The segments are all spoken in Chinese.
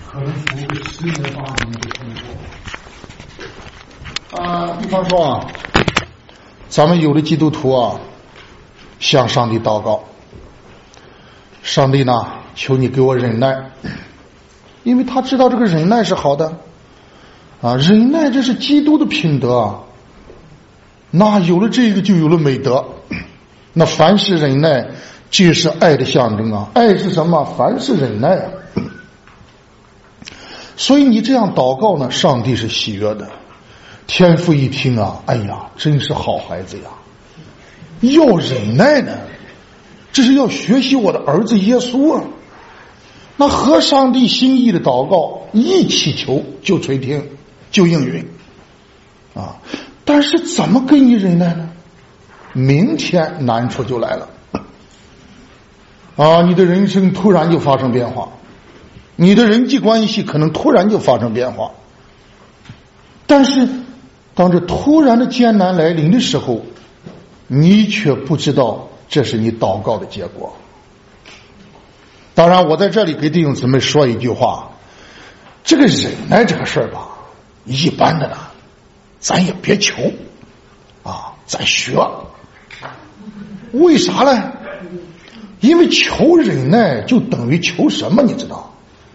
可能符合10年8年的生活。比方说啊，咱们有的基督徒啊，向上帝祷告，上帝呢，求你给我忍耐，因为他知道这个忍耐是好的啊，忍耐这是基督的品德啊，那有了这个就有了美德，那凡是忍耐，这是爱的象征啊，爱是什么？凡是忍耐啊。所以你这样祷告呢，上帝是喜悦的。天父一听啊，哎呀，真是好孩子呀，要忍耐呢，这是要学习我的儿子耶稣啊。那合上帝心意的祷告，一祈求就垂听，就应允啊。但是怎么给你忍耐呢？明天难处就来了啊！你的人生突然就发生变化，你的人际关系可能突然就发生变化，但是当这突然的艰难来临的时候，你却不知道这是你祷告的结果。当然我在这里给弟兄姊妹说一句话，这个忍耐这个事儿吧，一般的呢咱也别求啊，咱学。为啥呢？因为求忍耐就等于求什么你知道？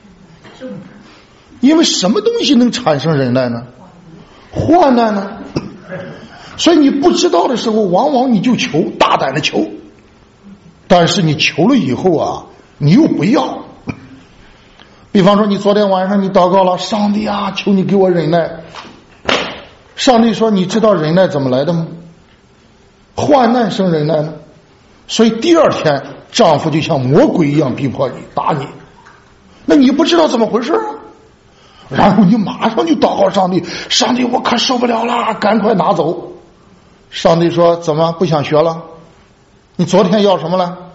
因为什么东西能产生忍耐呢？患难呢？所以你不知道的时候，往往你就求，大胆的求，但是你求了以后啊，你又不要。比方说你昨天晚上你祷告了，上帝啊，求你给我忍耐。上帝说，你知道忍耐怎么来的吗？患难生忍耐呢。所以第二天丈夫就像魔鬼一样逼迫你，打你，那你不知道怎么回事啊？然后你马上就祷告上帝，上帝我可受不了了，赶快拿走。上帝说，怎么不想学了？你昨天要什么了？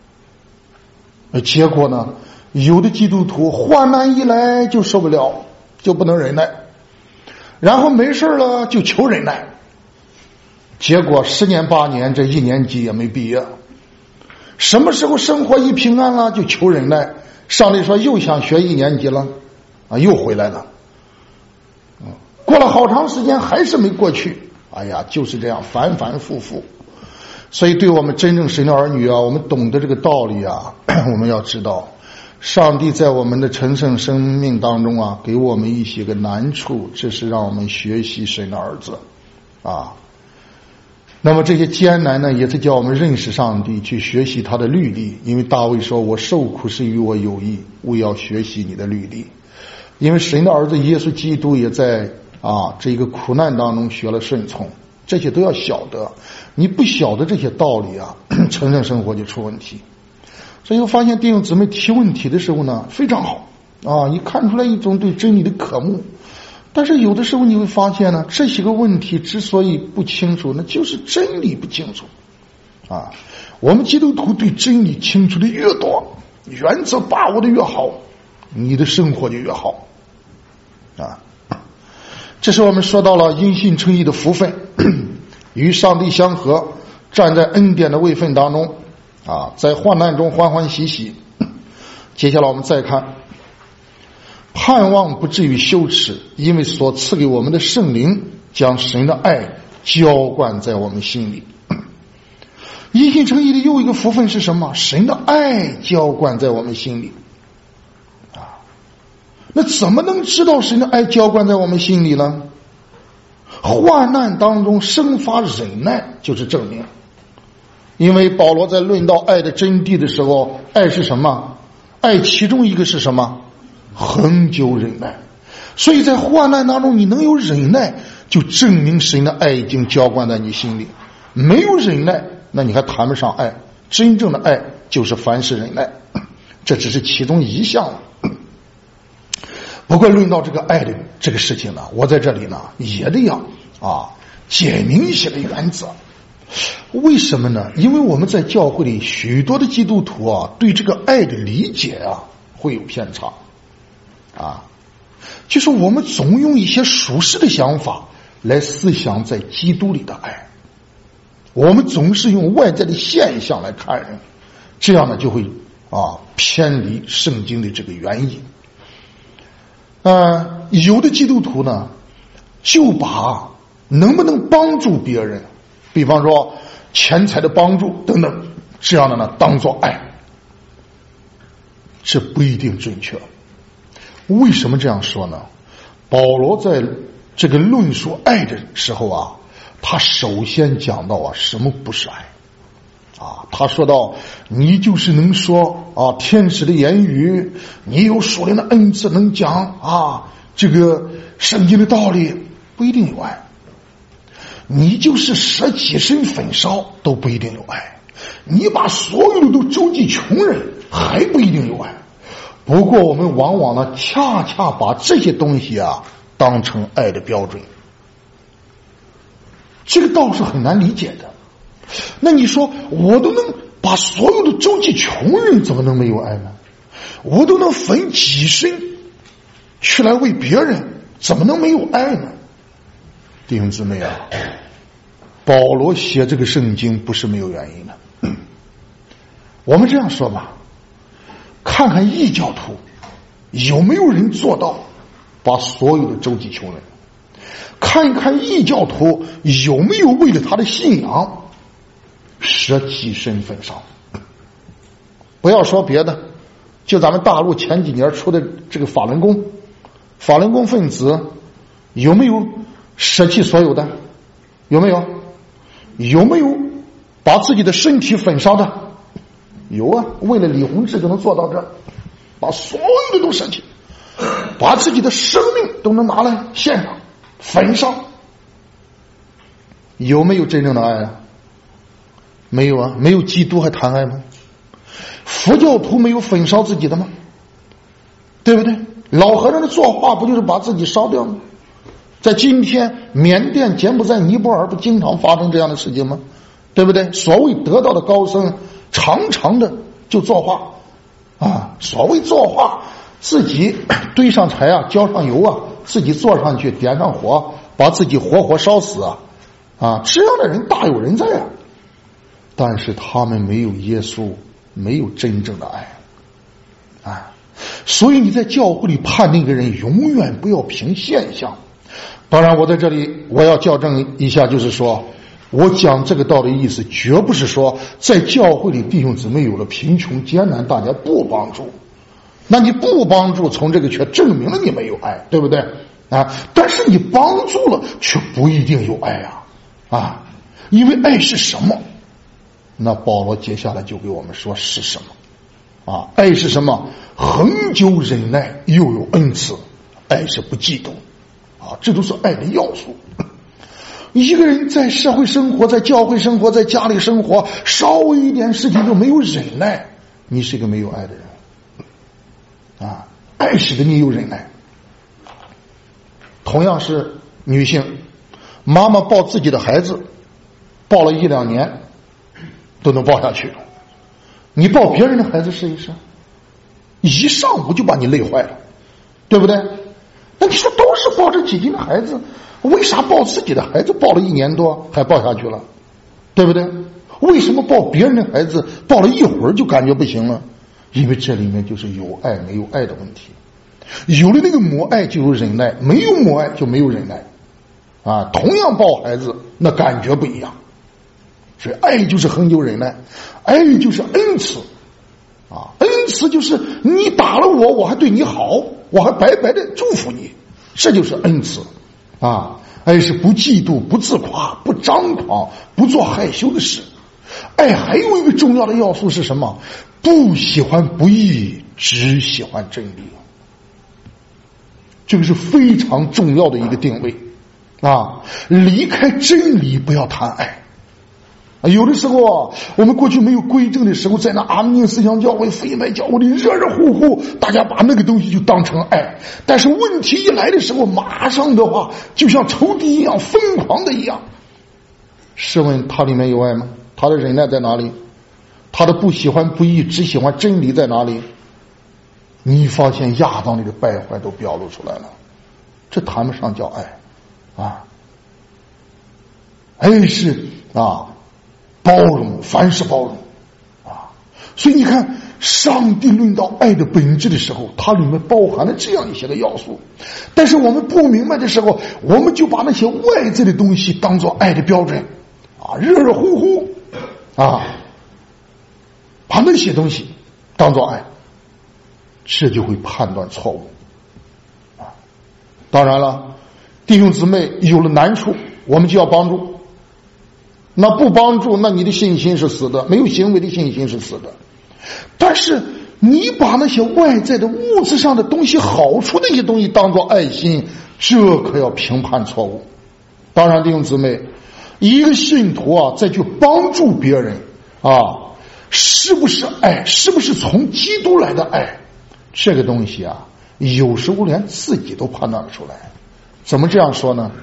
结果呢，有的基督徒患难一来就受不了，就不能忍耐，然后没事了就求忍耐，结果10年8年这1年级也没毕业。什么时候生活一平安了就求忍耐，上帝说又想学1年级了啊，又回来了。过了好长时间还是没过去，哎呀，就是这样反反复复。所以对我们真正神的儿女啊，我们懂得这个道理啊，我们要知道上帝在我们的成圣生命当中啊，给我们一些个难处，这是让我们学习神的儿子啊。那么这些艰难呢，也是叫我们认识上帝，去学习他的律例。因为大卫说，我受苦是与我有益，我要学习你的律例。因为神的儿子耶稣基督也在这个苦难当中学了顺从，这些都要晓得。你不晓得这些道理啊，成人生活就出问题。所以我发现弟兄姊妹提问题的时候呢，非常好啊，你看出来一种对真理的渴慕。但是有的时候你会发现呢，这些个问题之所以不清楚，那就是真理不清楚啊。我们基督徒对真理清楚的越多，原则把握的越好，你的生活就越好啊。这是我们说到了因信称义的福分，与上帝相合，站在恩典的位分当中啊，在患难中欢欢喜喜。接下来我们再看，盼望不至于羞耻，因为所赐给我们的圣灵将神的爱浇灌在我们心里。因信称义的又一个福分是什么？神的爱浇灌在我们心里啊。那怎么能知道神的爱浇灌在我们心里呢？患难当中生发忍耐就是证明。因为保罗在论到爱的真谛的时候，爱是什么？爱其中一个是什么？恒久忍耐。所以在患难当中你能有忍耐，就证明神的爱已经浇灌在你心里。没有忍耐，那你还谈不上爱。真正的爱就是凡事忍耐，这只是其中一项。不过论到这个爱的这个事情呢，我在这里呢也得要解明一些的原则。为什么呢？因为我们在教会里许多的基督徒对这个爱的理解会有偏差就是我们总用一些属世的想法来思想在基督里的爱，我们总是用外在的现象来看人，这样呢就会偏离圣经的这个原意。 有的基督徒呢，就把能不能帮助别人，比方说钱财的帮助等等这样的呢，当作爱，这不一定准确。为什么这样说呢？保罗在这个论述爱的时候啊，他首先讲到什么不是爱啊？他说到，你就是能说天使的言语，你有属灵的恩赐能讲这个圣经的道理，不一定有爱。你就是舍己身焚烧，都不一定有爱。你把所有的都周济穷人，还不一定有爱。不过我们往往呢，恰恰把这些东西当成爱的标准，这个倒是很难理解的。那你说，我都能把所有的周济穷人，怎么能没有爱呢？我都能焚己身去来为别人，怎么能没有爱呢？弟兄姊妹保罗写这个圣经不是没有原因的。我们这样说吧，看看异教徒有没有人做到把所有的周济穷人，看一看异教徒有没有为了他的信仰舍己身焚烧。不要说别的，就咱们大陆前几年出的这个法轮功分子，有没有舍弃所有的？有没有？有没有把自己的身体焚烧的？有啊，为了李洪志就能做到这，把所有的都舍弃，把自己的生命都能拿来献上焚烧。有没有真正的爱啊？没有啊，没有基督还谈爱吗？佛教徒没有焚烧自己的吗？对不对？老和尚的作画不就是把自己烧掉吗？在今天缅甸、柬埔寨、尼泊尔不经常发生这样的事情吗？对不对？所谓得道的高僧常常的就作画所谓作画，自己堆上柴浇上油自己坐上去点上火，把自己活活烧死这样的人大有人在但是他们没有耶稣，没有真正的爱所以你在教会里判定一个人，永远不要凭现象。当然我在这里我要校正一下，就是说我讲这个道的意思绝不是说在教会里弟兄姊妹有了贫穷艰难大家不帮助，那你不帮助，从这个却证明了你没有爱，对不对但是你帮助了却不一定有爱因为爱是什么？那保罗接下来就给我们说是什么爱是什么？恒久忍耐，又有恩慈。爱是不嫉妒这都是爱的要素。一个人在社会生活，在教会生活，在家里生活，稍微一点事情就没有忍耐，你是一个没有爱的人爱使得你有忍耐。同样是女性，妈妈抱自己的孩子抱了1-2年都能抱下去，你抱别人的孩子试一试，一上午就把你累坏了，对不对？那你说都是抱着几斤的孩子，为啥抱自己的孩子抱了1年多还抱下去了，对不对？为什么抱别人的孩子抱了一会儿就感觉不行了？因为这里面就是有爱没有爱的问题。有了那个母爱就有忍耐，没有母爱就没有忍耐同样抱孩子那感觉不一样。所以爱就是恒久忍耐，爱就是恩慈恩慈就是你打了我，我还对你好，我还白白的祝福你，这就是恩慈爱是不嫉妒，不自夸，不张狂，不做害羞的事。爱还有一个重要的要素是什么？不喜欢不义，只喜欢真理。这个是非常重要的一个定位离开真理不要谈爱。有的时候我们过去没有归正的时候，在那阿明思想教会、非麦教会里热热乎乎，大家把那个东西就当成爱。但是问题一来的时候，马上的话就像仇敌一样疯狂的一样。试问他里面有爱吗？他的忍耐在哪里？他的不喜欢不义，只喜欢真理在哪里？你发现亚当里的败坏都表露出来了，这谈不上叫爱爱是包容，凡事包容所以你看上帝论到爱的本质的时候，它里面包含了这样一些个要素，但是我们不明白的时候，我们就把那些外在的东西当作爱的标准啊，热热乎乎啊，把那些东西当作爱，这就会判断错误啊。当然了，弟兄姊妹有了难处，我们就要帮助。那不帮助，那你的信心是死的，没有行为的信心是死的。但是你把那些外在的物质上的东西、好处的一些东西当作爱心，这可要评判错误。当然弟兄姊妹，一个信徒啊，再去帮助别人啊，是不是爱，是不是从基督来的爱，这个东西啊，有时候连自己都判断得出来。怎么这样说呢？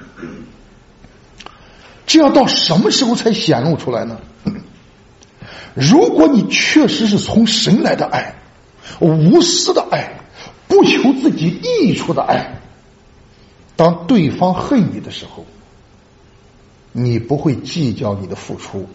这要到什么时候才显露出来呢？如果你确实是从神来的爱，无私的爱，不求自己益处的爱，当对方恨你的时候，你不会计较你的付出。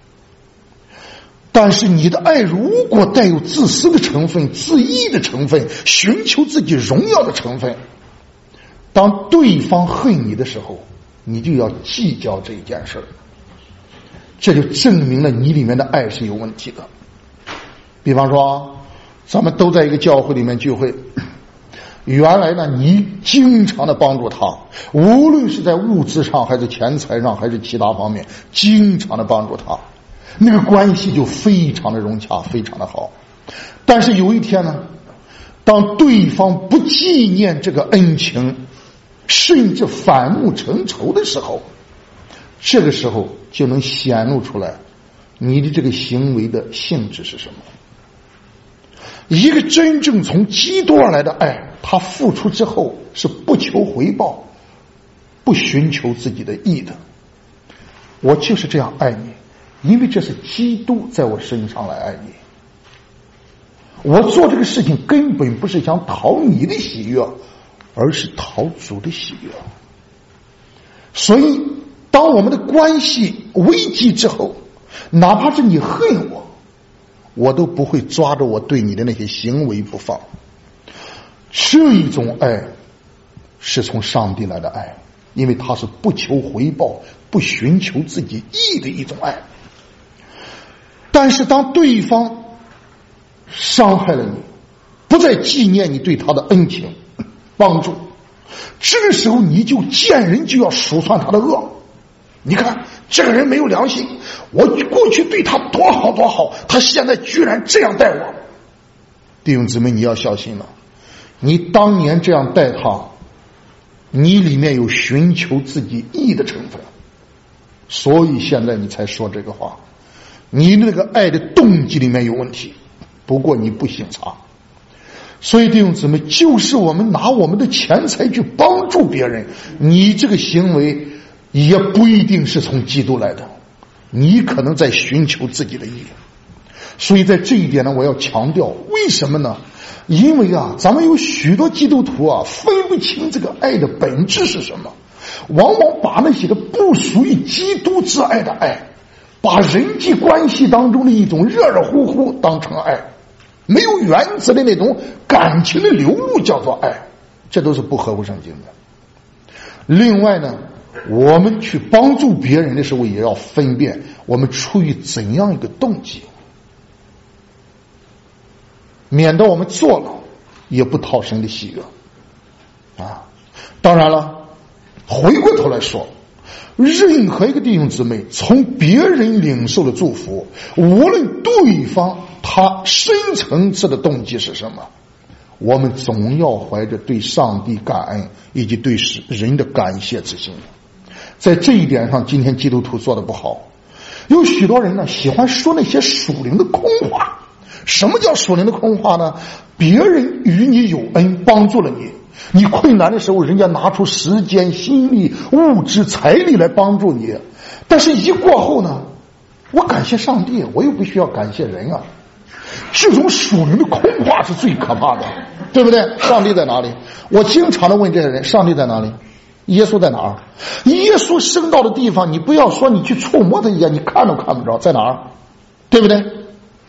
但是你的爱如果带有自私的成分、自义的成分、寻求自己荣耀的成分，当对方恨你的时候，你就要计较这一件事儿，这就证明了你里面的爱是有问题的。比方说，咱们都在一个教会里面聚会，原来呢，你经常的帮助他，无论是在物质上，还是钱财上，还是其他方面，经常的帮助他，那个关系就非常的融洽，非常的好。但是有一天呢，当对方不纪念这个恩情，甚至反目成仇的时候，这个时候就能显露出来你的这个行为的性质是什么。一个真正从基督而来的爱，他付出之后是不求回报，不寻求自己的义的。我就是这样爱你，因为这是基督在我身上来爱你。我做这个事情根本不是想讨你的喜悦，而是讨主的喜悦。所以当我们的关系危机之后，哪怕是你恨我，我都不会抓着我对你的那些行为不放。这一种爱是从上帝来的爱，因为它是不求回报、不寻求自己义的一种爱。但是当对方伤害了你，不再纪念你对他的恩情帮助，这个时候你就见人就要数算他的恶。你看这个人没有良心，我过去对他多好多好，他现在居然这样待我。弟兄姊妹，你要小心了，你当年这样待他，你里面有寻求自己义的成分，所以现在你才说这个话，你那个爱的动机里面有问题，不过你不醒察。所以弟兄姊妹，就是我们拿我们的钱财去帮助别人，你这个行为也不一定是从基督来的，你可能在寻求自己的义。所以在这一点呢，我要强调，为什么呢？因为啊，咱们有许多基督徒啊，分不清这个爱的本质是什么，往往把那些个不属于基督之爱的爱，把人际关系当中的一种热热乎乎当成爱，没有原则的那种感情的流露叫做爱，这都是不合乎圣经的。另外呢，我们去帮助别人的时候，也要分辨我们出于怎样一个动机，免得我们做了也不讨神的喜悦啊。当然了，回过头来说，任何一个弟兄姊妹从别人领受的祝福，无论对方他深层次的动机是什么，我们总要怀着对上帝感恩以及对人的感谢之心。在这一点上，今天基督徒做的不好。有许多人呢，喜欢说那些属灵的空话。什么叫属灵的空话呢？别人与你有恩，帮助了你，你困难的时候，人家拿出时间、心力、物质、财力来帮助你，但是一过后呢，我感谢上帝，我又不需要感谢人啊。这种属灵的空话是最可怕的，对不对？上帝在哪里？我经常的问这些人，上帝在哪里？耶稣在哪儿？耶稣升到的地方，你不要说你去触摸他一下，你看都看不着，在哪儿？对不对？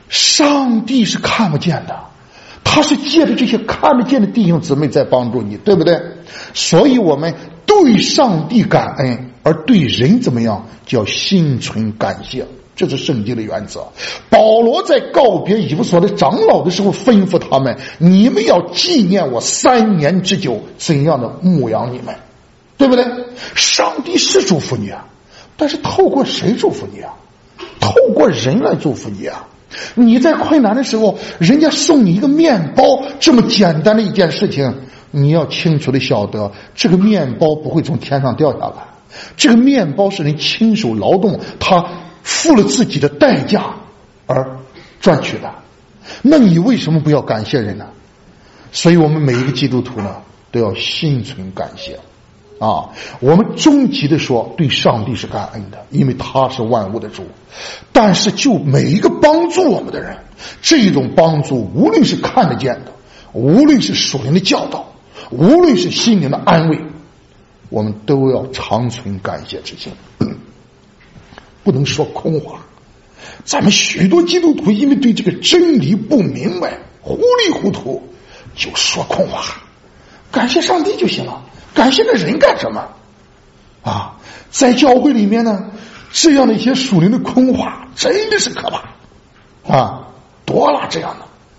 上帝是看不见的，他是借着这些看得见的弟兄姊妹在帮助你，对不对？所以我们对上帝感恩，而对人怎么样，叫心存感谢，这是圣经的原则。保罗在告别以弗所的长老的时候吩咐他们，你们要纪念我3年之久怎样的牧养你们，对不对？上帝是祝福你啊，但是透过谁祝福你啊？透过人来祝福你啊。你在困难的时候，人家送你一个面包，这么简单的一件事情，你要清楚的晓得，这个面包不会从天上掉下来，这个面包是人亲手劳动，他付了自己的代价而赚取的。那你为什么不要感谢人呢？所以我们每一个基督徒呢，都要心存感谢啊！我们终极的说，对上帝是感恩的，因为他是万物的主。但是就每一个帮助我们的人，这种帮助无论是看得见的，无论是属灵的教导，无论是心灵的安慰，我们都要常存感谢之心，不能说空话。咱们许多基督徒因为对这个真理不明白，糊里糊涂就说空话，感谢上帝就行了，感谢那人干什么啊？在教会里面呢，这样的一些属灵的空话真的是可怕啊，多了这样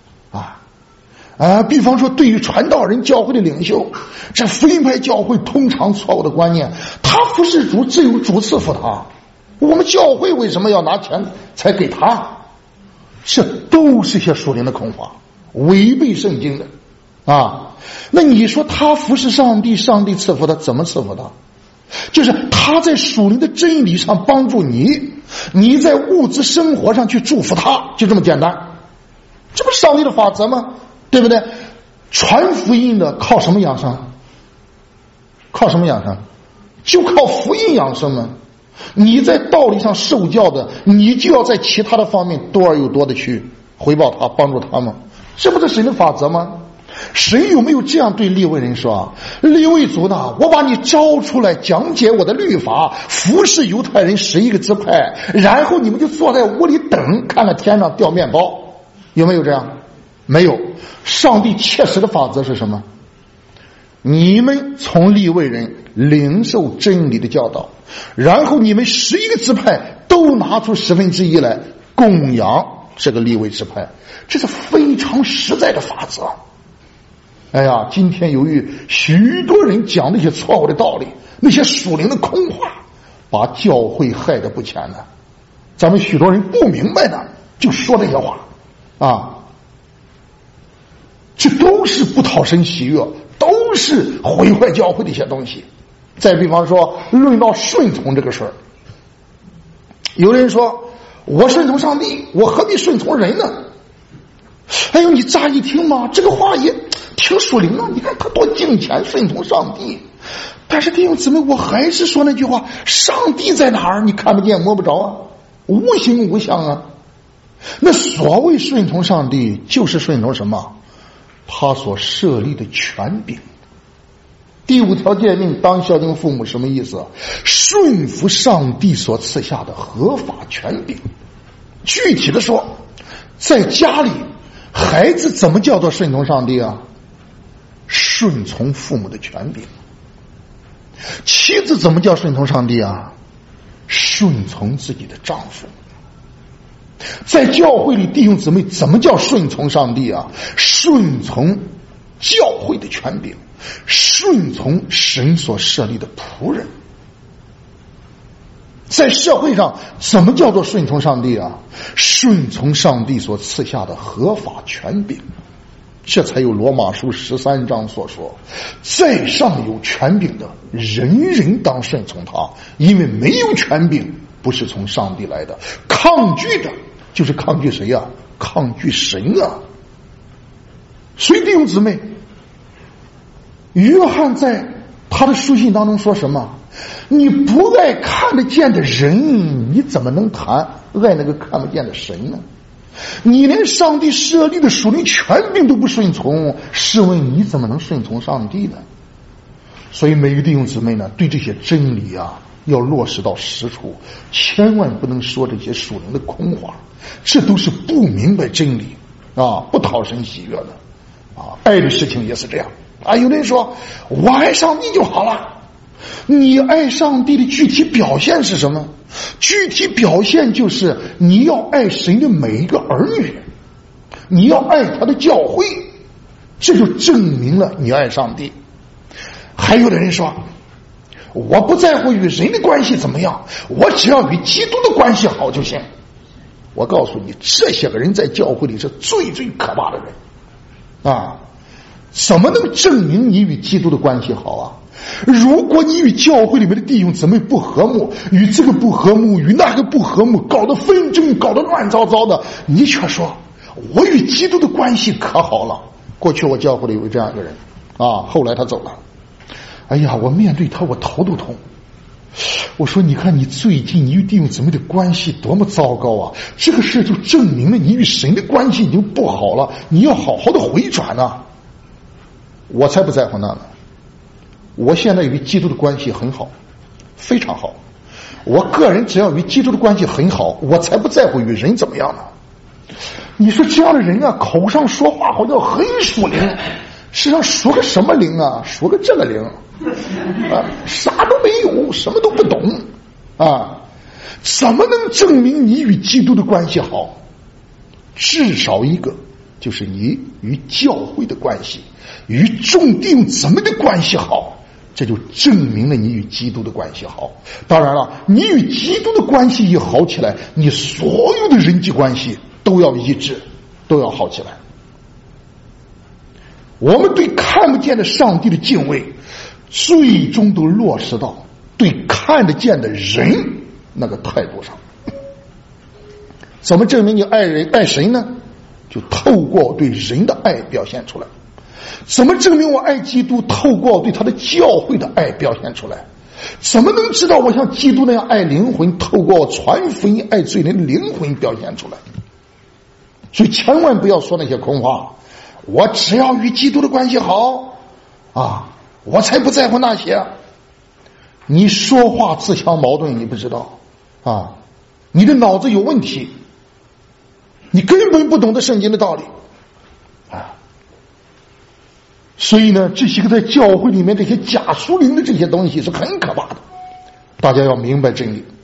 的比方说对于传道人、教会的领袖，这福音派教会通常错误的观念，他服侍主只有主赐福他，我们教会为什么要拿钱才给他？这都是些属灵的空话，违背圣经的啊。那你说他服侍上帝，上帝赐福他，怎么赐福他？就是他在属灵的真理上帮助你，你在物质生活上去祝福他，就这么简单。这不是上帝的法则吗？对不对？传福音的靠什么养生？靠什么养生？就靠福音养生吗？你在道理上受教的，你就要在其他的方面多而又多的去回报他，帮助他吗？这不是神的法则吗？神有没有这样对利未人说？利未族呢，我把你招出来讲解我的律法，服侍犹太人11个支派，然后你们就坐在屋里等，看看天上掉面包，有没有这样？没有。上帝切实的法则是什么？你们从利未人领受真理的教导，然后你们11个支派都拿出1/10来供养这个利未支派，这是非常实在的法则。哎呀，今天由于许多人讲那些错误的道理，那些属灵的空话，把教会害得不浅了。咱们许多人不明白的就说这些话啊，这都是不讨神喜悦，都是毁坏教会的一些东西。再比方说，论到顺从这个事儿，有人说我顺从上帝，我何必顺从人呢？哎呦，你乍一听嘛，这个话也挺属灵啊！你看他多敬虔，顺从上帝。但是弟兄姊妹，我还是说那句话，上帝在哪儿？你看不见摸不着啊，无形无相啊。那所谓顺从上帝，就是顺从什么？他所设立的权柄。第5条诫命，当孝敬父母，什么意思？顺服上帝所赐下的合法权柄。具体的说，在家里，孩子怎么叫做顺从上帝啊？顺从父母的权柄。妻子怎么叫顺从上帝啊？顺从自己的丈夫。在教会里，弟兄姊妹怎么叫顺从上帝啊？顺从教会的权柄，顺从神所设立的仆人。在社会上怎么叫做顺从上帝啊？顺从上帝所赐下的合法权柄。这才有罗马书13章所说，在上有权柄的，人人当顺从他，因为没有权柄不是从上帝来的。抗拒的就是抗拒谁啊？抗拒神啊！所以弟兄姊妹，约翰在他的书信当中说什么？你不爱看得见的人，你怎么能谈爱那个看不见的神呢？你连上帝设立的属灵权柄都不顺从，试问你怎么能顺从上帝呢？所以每个弟兄姊妹呢，对这些真理啊，要落实到实处，千万不能说这些属灵的空话。 这都是不明白真理啊，不讨神喜悦的啊。爱的事情也是这样啊。有人说我爱上帝就好了，你爱上帝的具体表现是什么？具体表现就是你要爱神的每一个儿女，你要爱他的教会，这就证明了你爱上帝。还有的人说我不在乎与人的关系怎么样，我只要与基督的关系好就行。我告诉你，这些个人在教会里是最最可怕的人啊！怎么能证明你与基督的关系好啊？如果你与教会里面的弟兄姊妹不和睦，与这个不和睦，与那个不和睦，搞得纷争，搞得乱糟糟的，你却说我与基督的关系可好了。过去我教会里有这样一个人啊，后来他走了。哎呀，我面对他我头都痛。我说你看你最近你与弟兄姊妹的关系多么糟糕啊，这个事就证明了你与神的关系已经不好了，你要好好的回转啊。我才不在乎那呢，我现在与基督的关系很好，非常好。我个人只要与基督的关系很好，我才不在乎与人怎么样呢。你说这样的人啊，口上说话好像很属灵，实际上属个什么灵啊？属个这个灵啊，啥都没有，什么都不懂啊，怎么能证明你与基督的关系好？至少一个，就是你与教会的关系，与众弟兄姊妹的关系好，这就证明了你与基督的关系好。当然了，你与基督的关系一好起来，你所有的人际关系都要一致，都要好起来。我们对看不见的上帝的敬畏，最终都落实到对看得见的人那个态度上。怎么证明你爱人爱神呢？就透过对人的爱表现出来。怎么证明我爱基督？透过对他的教会的爱表现出来。怎么能知道我像基督那样爱灵魂？透过传福音爱罪人的灵魂表现出来。所以千万不要说那些空话，我只要与基督的关系好啊，我才不在乎那些。你说话自相矛盾，你不知道啊，你的脑子有问题，你根本不懂得圣经的道理啊。所以呢，这些个在教会里面这些假属灵的这些东西是很可怕的，大家要明白真理。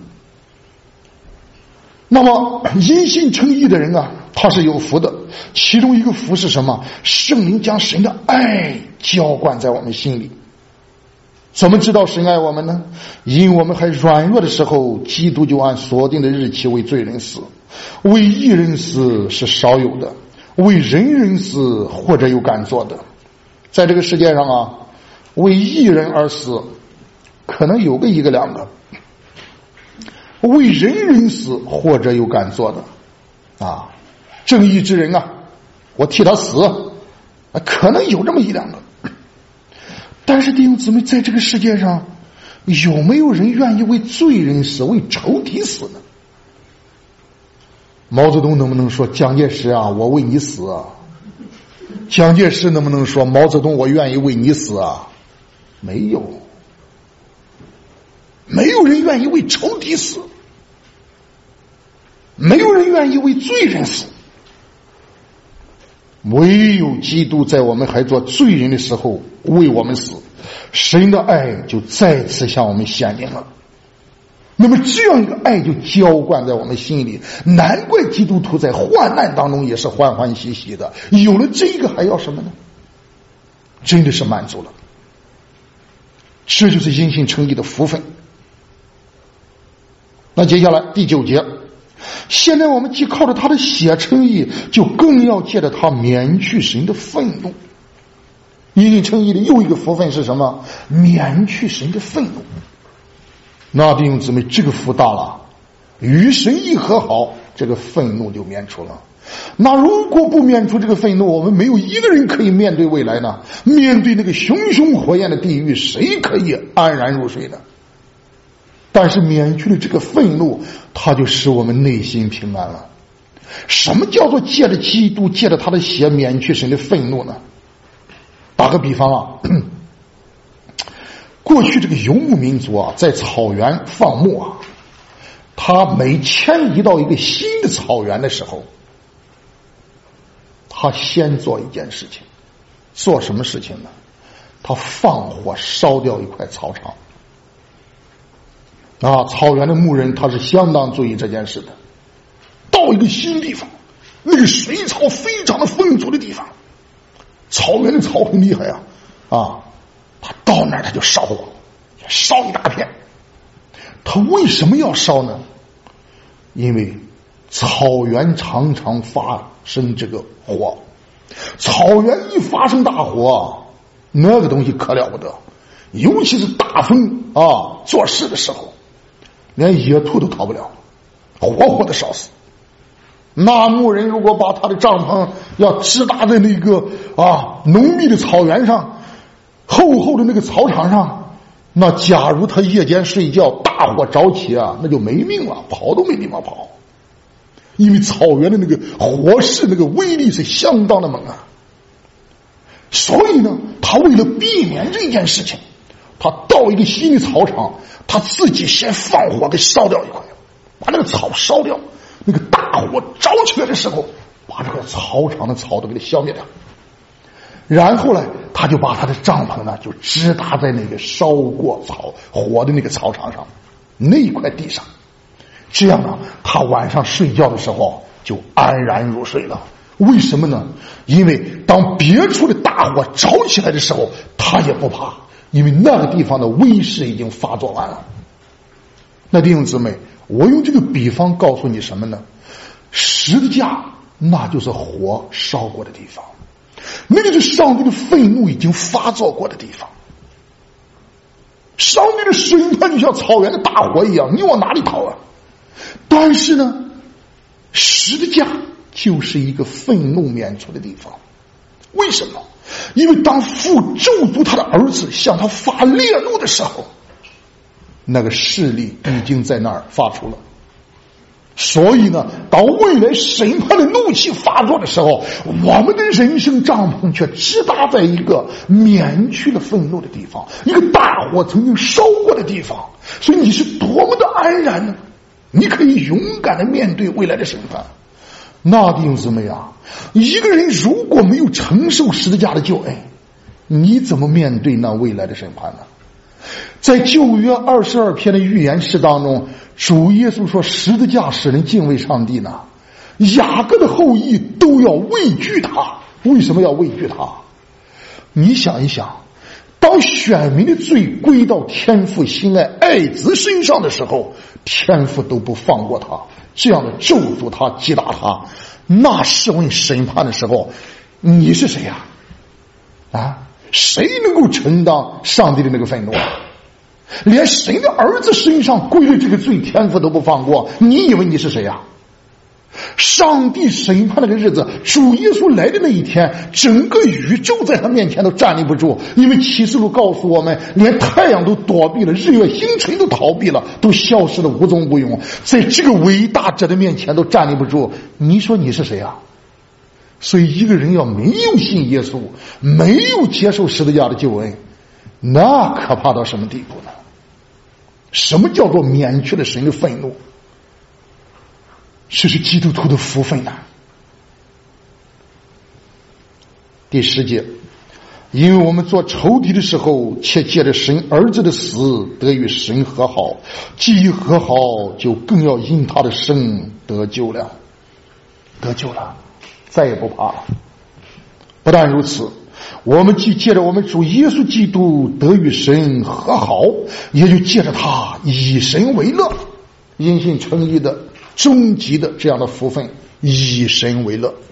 那么因信称义的人啊，他是有福的。其中一个福是什么？圣灵将神的爱浇灌在我们心里。怎么知道神爱我们呢？因我们还软弱的时候，基督就按所定的日期为罪人死。为义人死是少有的，为人死或者有敢做的。在这个世界上啊，为义人而死可能有个一个两个，为人死或者有敢做的啊，正义之人啊，我替他死可能有这么一两个。但是弟兄姊妹，在这个世界上有没有人愿意为罪人死，为仇敌死呢？毛泽东能不能说蒋介石啊，我为你死啊？蒋介石能不能说毛泽东我愿意为你死啊？没有，没有人愿意为仇敌死，没有人愿意为罪人死。唯有基督在我们还做罪人的时候为我们死，神的爱就再次向我们显明了。那么这样一个爱就浇灌在我们心里，难怪基督徒在患难当中也是欢欢喜喜的。有了这个还要什么呢？真的是满足了。这就是因信称义的福分。那接下来第9节，现在我们既靠着他的血称义，就更要借着他免去神的愤怒。因信称义的又一个福分是什么？免去神的愤怒。那弟兄姊妹，这个福大了，与神一和好，这个愤怒就免除了。那如果不免除这个愤怒，我们没有一个人可以面对未来呢？面对那个熊熊火焰的地狱，谁可以安然入睡呢？但是免去了这个愤怒，它就使我们内心平安了。什么叫做借着基督，借着他的血免去神的愤怒呢？打个比方啊，过去这个游牧民族啊，在草原放牧啊， 他每迁移到一个新的草原的时候，他先做一件事情。做什么事情呢？他放火烧掉一块草场。草原的牧人他是相当注意这件事的。到一个新地方，那个水草非常的丰足的地方，草原的草很厉害他到那儿他就烧火，烧一大片。他为什么要烧呢？因为草原常常发生这个火，草原一发生大火，那个东西可了不得，尤其是大风做事的时候，连野兔都逃不了，活活的烧死。那牧人如果把他的帐篷要支搭在那个浓密的草原上，厚厚的那个草场上，那假如他夜间睡觉大火着起那就没命了，跑都没地方跑。因为草原的那个火势那个威力是相当的猛所以呢，他为了避免这件事情，他到一个新的草场，他自己先放火给烧掉一块，把那个草烧掉，那个大火着起来的时候，把这个草场的草都给它消灭掉。然后呢，他就把他的帐篷呢就支搭在那个烧过火的那个草场上那一块地上，这样呢，他晚上睡觉的时候就安然入睡了。为什么呢？因为当别处的大火着起来的时候，他也不怕，因为那个地方的威势已经发作完了。那弟兄姊妹，我用这个比方告诉你什么呢？十字架那就是火烧过的地方，那个是上帝的愤怒已经发作过的地方。上帝的审判就像草原的大火一样，你往哪里逃但是呢，十字架就是一个愤怒免除的地方。为什么？因为当父咒诅他的儿子向他发烈怒的时候，那个势力已经在那儿发出了。所以呢，当未来审判的怒气发作的时候，我们的人生帐篷却支搭在一个免去了愤怒的地方，一个大火曾经烧过的地方。所以你是多么的安然呢？你可以勇敢的面对未来的审判。那弟兄姊妹一个人如果没有承受十字架的救恩，你怎么面对那未来的审判呢？在旧约22篇的预言诗当中，主耶稣说十字架使人敬畏上帝呢，雅各的后裔都要畏惧他。为什么要畏惧他？你想一想，当选民的罪归到天父心爱爱子身上的时候，天父都不放过他，这样的咒诅他击打他，那试问审判的时候你是谁谁能够承担上帝的那个愤怒连神的儿子身上归了这个罪，天父都不放过，你以为你是谁上帝审判那个日子，主耶稣来的那一天，整个宇宙在他面前都站立不住。因为启示录告诉我们，连太阳都躲避了，日月星辰都逃避了，都消失了无踪无影，在这个伟大者的面前都站立不住。你说你是谁所以一个人要没有信耶稣，没有接受十字架的救恩，那可怕到什么地步呢？什么叫做免去了神的愤怒？这是基督徒的福分第10节，因为我们做仇敌的时候，且借着神儿子的死得与神和好，既已和好，就更要因他的生得救了，再也不怕了。不但如此，我们既借着我们主耶稣基督得与神和好，也就借着他以神为乐，因信称义的终极的这样的福分，以神为乐。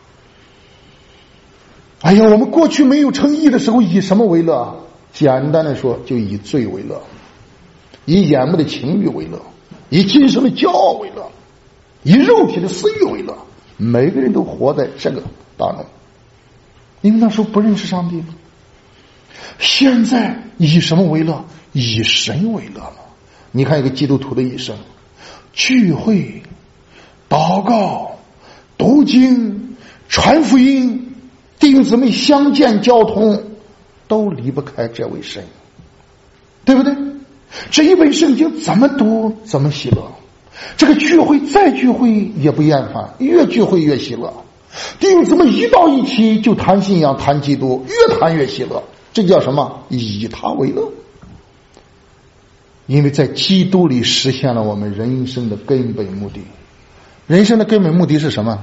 我们过去没有称义的时候，以什么为乐？简单的说，就以罪为乐，以眼目的情欲为乐，以今生的骄傲为乐，以肉体的私欲为乐。每个人都活在这个当中，因为那时候不认识上帝了。现在以什么为乐？以神为乐了。你看一个基督徒的一生，聚会、祷告、读经、传福音，弟兄姊妹相见交通，都离不开这位神，对不对？这一本圣经怎么读怎么喜乐， 这个聚会再聚会也不厌烦，越聚会越喜乐。弟兄姊妹一到一起就谈信仰谈基督，越谈越喜乐，这叫什么？以他为乐。因为在基督里实现了我们人生的根本目的。人生的根本目的是什么？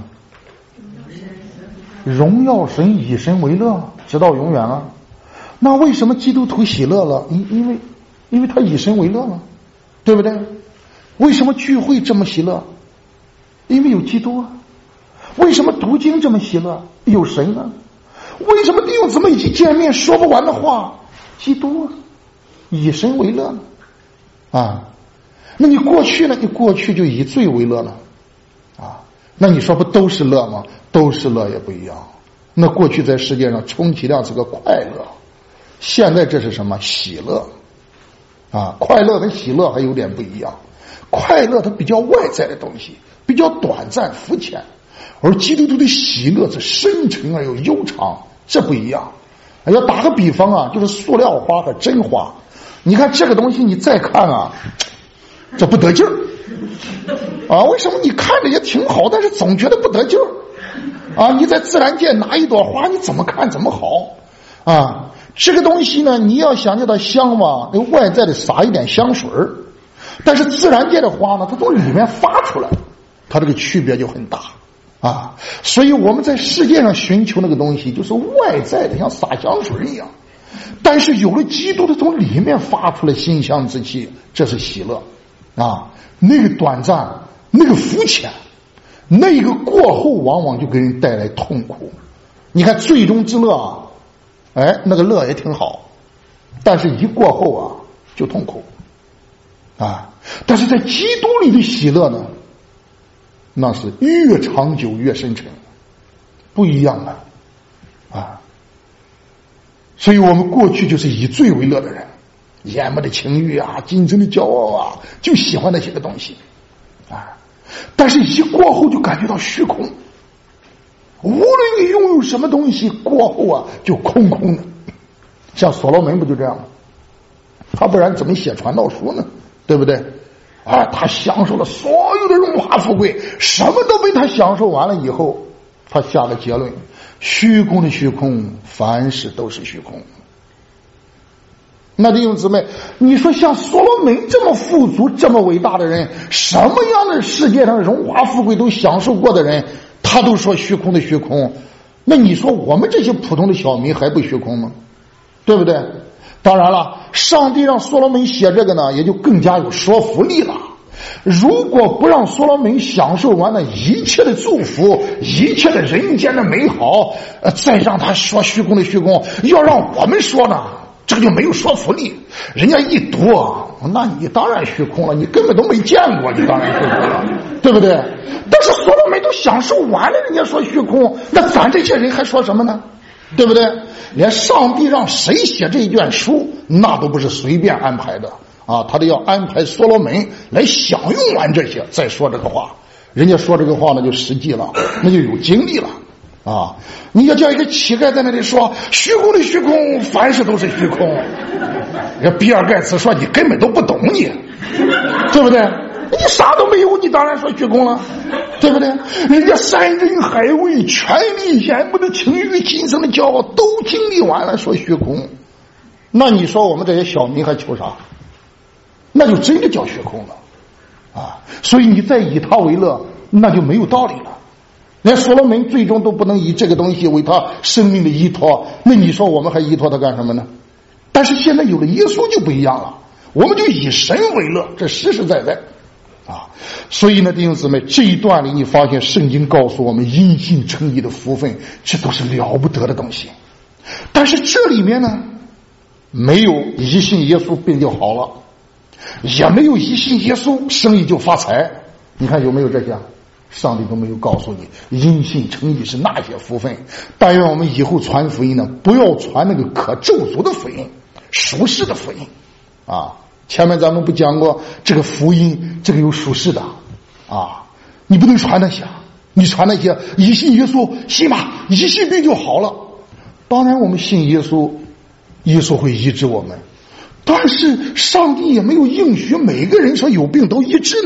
荣耀神，以神为乐，直到永远了。那为什么基督徒喜乐了？因为他以神为乐了，对不对？为什么聚会这么喜乐？因为有基督啊。为什么读经这么喜乐？有神啊。为什么弟兄姊妹一起见面说不完的话？基督啊，以神为乐呢。啊，那你过去呢？你过去就以罪为乐了啊。那你说不都是乐吗？都是乐也不一样。那过去在世界上充其量是个快乐，现在这是什么？喜乐啊。快乐跟喜乐还有点不一样。快乐它比较外在的东西，比较短暂肤浅，而基督徒的喜乐是深沉而又悠长，这不一样。要打个比方啊，就是塑料花和真花。你看这个东西你再看啊，这不得劲儿啊。为什么？你看着也挺好，但是总觉得不得劲儿啊。你在自然界拿一朵花，你怎么看怎么好啊。这个东西呢，你要想叫它香嘛，那外在的撒一点香水儿，但是自然界的花呢，它从里面发出来，它这个区别就很大啊。所以我们在世界上寻求那个东西就是外在的，像撒香水一样，但是有了基督的从里面发出来馨香之气，这是喜乐啊。那个短暂，那个肤浅，那个过后往往就给人带来痛苦。你看最终之乐啊，哎，那个乐也挺好，但是一过后啊就痛苦啊。但是在基督里的喜乐呢，那是越长久越深沉，不一样的啊。所以我们过去就是以罪为乐的人，眼目的情欲啊，今生的骄傲啊，就喜欢那些个东西啊。但是一过后就感觉到虚空，无论你拥有什么东西，过后啊就空空的。像所罗门不就这样吗？他不然怎么写传道书呢？对不对啊？他享受了所有的荣华富贵，什么都被他享受完了以后，他下了结论：虚空的虚空，凡事都是虚空。那弟兄姊妹，你说像所罗门这么富足这么伟大的人，什么样的世界上荣华富贵都享受过的人，他都说虚空的虚空，那你说我们这些普通的小民还不虚空吗？对不对？当然了，上帝让所罗门写这个呢，也就更加有说服力了。如果不让所罗门享受完了一切的祝福，一切的人间的美好，再让他说虚空的虚空，要让我们说呢，这个就没有说服力。人家一读，那你当然虚空了，你根本都没见过，你当然虚空了，对不对？但是所罗门都享受完了，人家说虚空，那咱这些人还说什么呢？对不对？连上帝让谁写这一卷书，那都不是随便安排的啊，他得要安排所罗门来享用完这些再说这个话。人家说这个话呢就实际了，那就有经历了啊。你要叫一个乞丐在那里说虚空的虚空，凡事都是虚空，人比尔盖茨说你根本都不懂你，对不对？你啥都没有，你当然说虚空了，对不对？人家山珍海味、权力、眼目的情欲、今生的骄傲都经历完了，说虚空。那你说我们这些小民还求啥？那就真的叫虚空了啊！所以你再以他为乐，那就没有道理了。连所罗门最终都不能以这个东西为他生命的依托，那你说我们还依托他干什么呢？但是现在有了耶稣就不一样了，我们就以神为乐，这实实在在啊。所以呢，弟兄姊妹，这一段里你发现圣经告诉我们因信称义的福分，这都是了不得的东西。但是这里面呢，没有一信耶稣病就好了，也没有一信耶稣生意就发财。你看有没有这些？上帝都没有告诉你因信称义是那些福分。但愿我们以后传福音呢，不要传那个可咒诅的福音，属世的福音啊。前面咱们不讲过这个福音，这个有属世的啊，你不能传那些，你传那些一信耶稣，信吧，一信病就好了。当然我们信耶稣，耶稣会医治我们，但是上帝也没有应许每个人说有病都医治呢。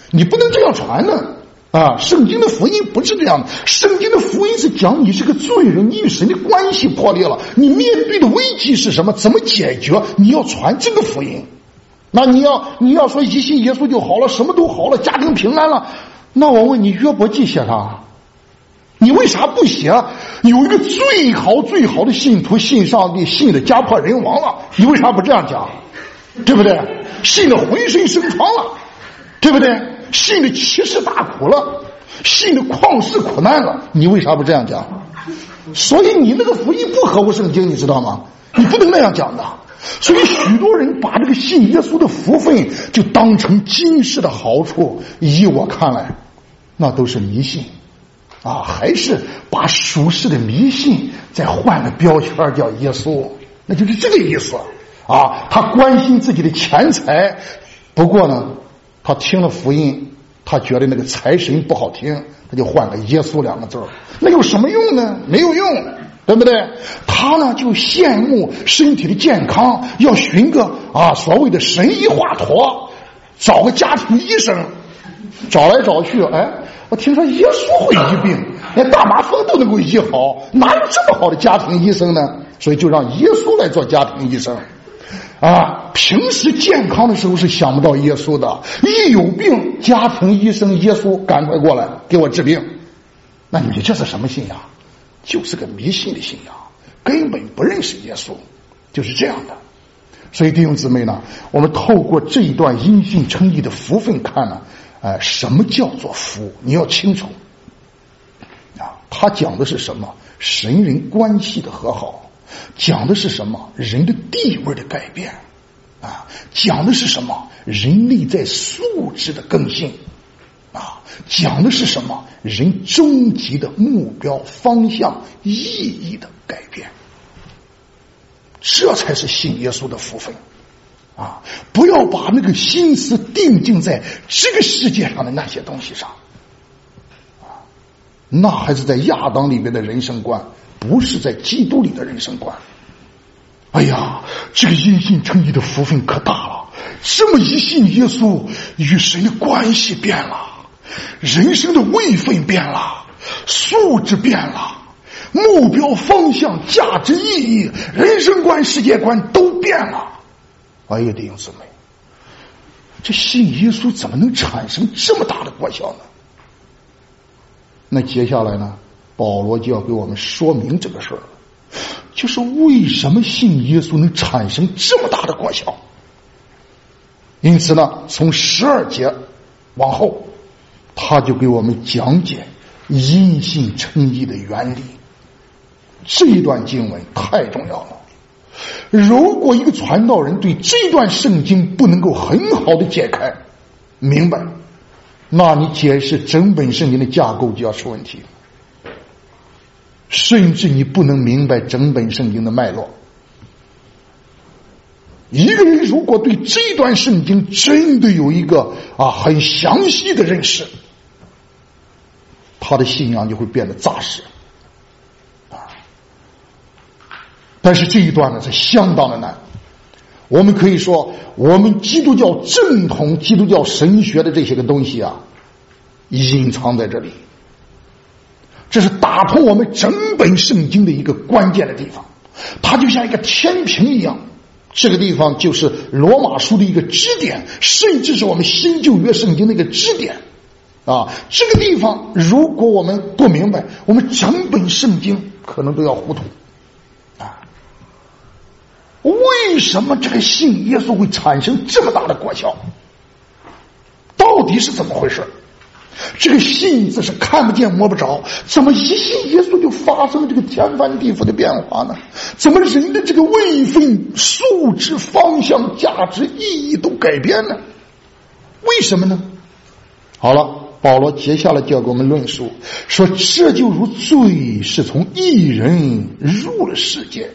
你不能这样传呢。圣经的福音不是这样的，圣经的福音是讲你是个罪人，你与神的关系破裂了，你面对的危机是什么，怎么解决，你要传这个福音。那你要说一信耶稣就好了，什么都好了，家庭平安了，那我问你，约伯记写啥？你为啥不写有一个最好的信徒信上帝，信的家破人亡了？你为啥不这样讲？对不对？信的浑身生疮了，对不对？信的奇事大苦了，信的旷世苦难了，你为啥不这样讲？所以你那个福音不合乎圣经，你知道吗？你不能那样讲的。所以许多人把这个信耶稣的福分就当成今世的好处，依我看来那都是迷信还是把属世的迷信再换个标签叫耶稣，那就是这个意思他关心自己的钱财，不过呢他听了福音，他觉得那个财神不好听，他就换个耶稣2个字，那有什么用呢？没有用，对不对？他呢就羡慕身体的健康，要寻个所谓的神医华佗，找个家庭医生，找来找去，我听说耶稣会医病，连大麻风都能够医好，哪有这么好的家庭医生呢？所以就让耶稣来做家庭医生平时健康的时候是想不到耶稣的，一有病家庭医生耶稣赶快过来给我治病。那你这是什么信仰？就是个迷信的信仰，根本不认识耶稣，就是这样的。所以弟兄姊妹呢，我们透过这一段因信称义的福分看呢，什么叫做福？你要清楚他讲的是什么？神人关系的和好，讲的是什么？人的地位的改变讲的是什么？人内在素质的更新讲的是什么？人终极的目标方向意义的改变。这才是信耶稣的福分不要把那个心思定睛在这个世界上的那些东西上那还是在亚当里面的人生观，不是在基督里的人生观。哎呀，这个因信称义的福分可大了，这么一信耶稣，与神的关系变了，人生的位分变了，素质变了，目标方向价值意义人生观世界观都变了。哎呀，弟兄姊妹，这信耶稣怎么能产生这么大的果效呢？那接下来呢，保罗就要给我们说明这个事儿了，就是为什么信耶稣能产生这么大的果效。因此呢，从12节往后，他就给我们讲解因信称义的原理。这一段经文太重要了，如果一个传道人对这段圣经不能够很好的解开明白，那你解释整本圣经的架构就要出问题，甚至你不能明白整本圣经的脉络。一个人如果对这段圣经真的有一个很详细的认识，他的信仰就会变得扎实但是这一段呢是相当的难。我们可以说，我们基督教正统基督教神学的这些个东西隐藏在这里，这是打通我们整本圣经的一个关键的地方。它就像一个天平一样，这个地方就是罗马书的一个支点，甚至是我们新旧约圣经的一个支点这个地方如果我们不明白，我们整本圣经可能都要糊涂为什么这个信耶稣会产生这么大的果效？到底是怎么回事？这个信字是看不见摸不着，怎么一信耶稣就发生了这个天翻地覆的变化呢？怎么人的这个位分素质方向价值意义都改变呢？为什么呢？好了，保罗接下来就要给我们论述，说这就如罪是从一人入了世界。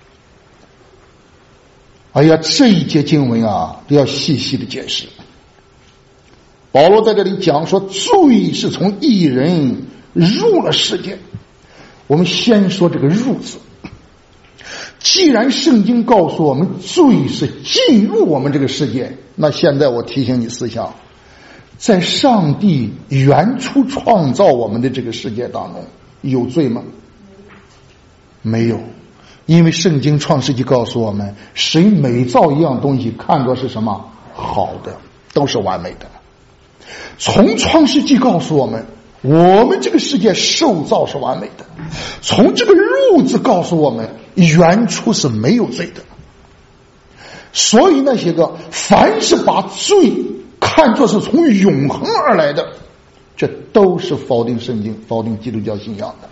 哎呀，这一节经文都要细细的解释。保罗在这里讲说，罪是从一人入了世界。我们先说这个入字。既然圣经告诉我们罪是进入我们这个世界，那现在我提醒你思想， 在上帝原初创造我们的这个世界当中有罪吗？没有，因为圣经创世纪告诉我们，谁每造一样东西看作是什么？好的，都是完美的。从创世纪告诉我们，我们这个世界受造是完美的。从这个入字告诉我们，原初是没有罪的。所以那些个凡是把罪看作是从永恒而来的，这都是否定圣经、否定基督教信仰的。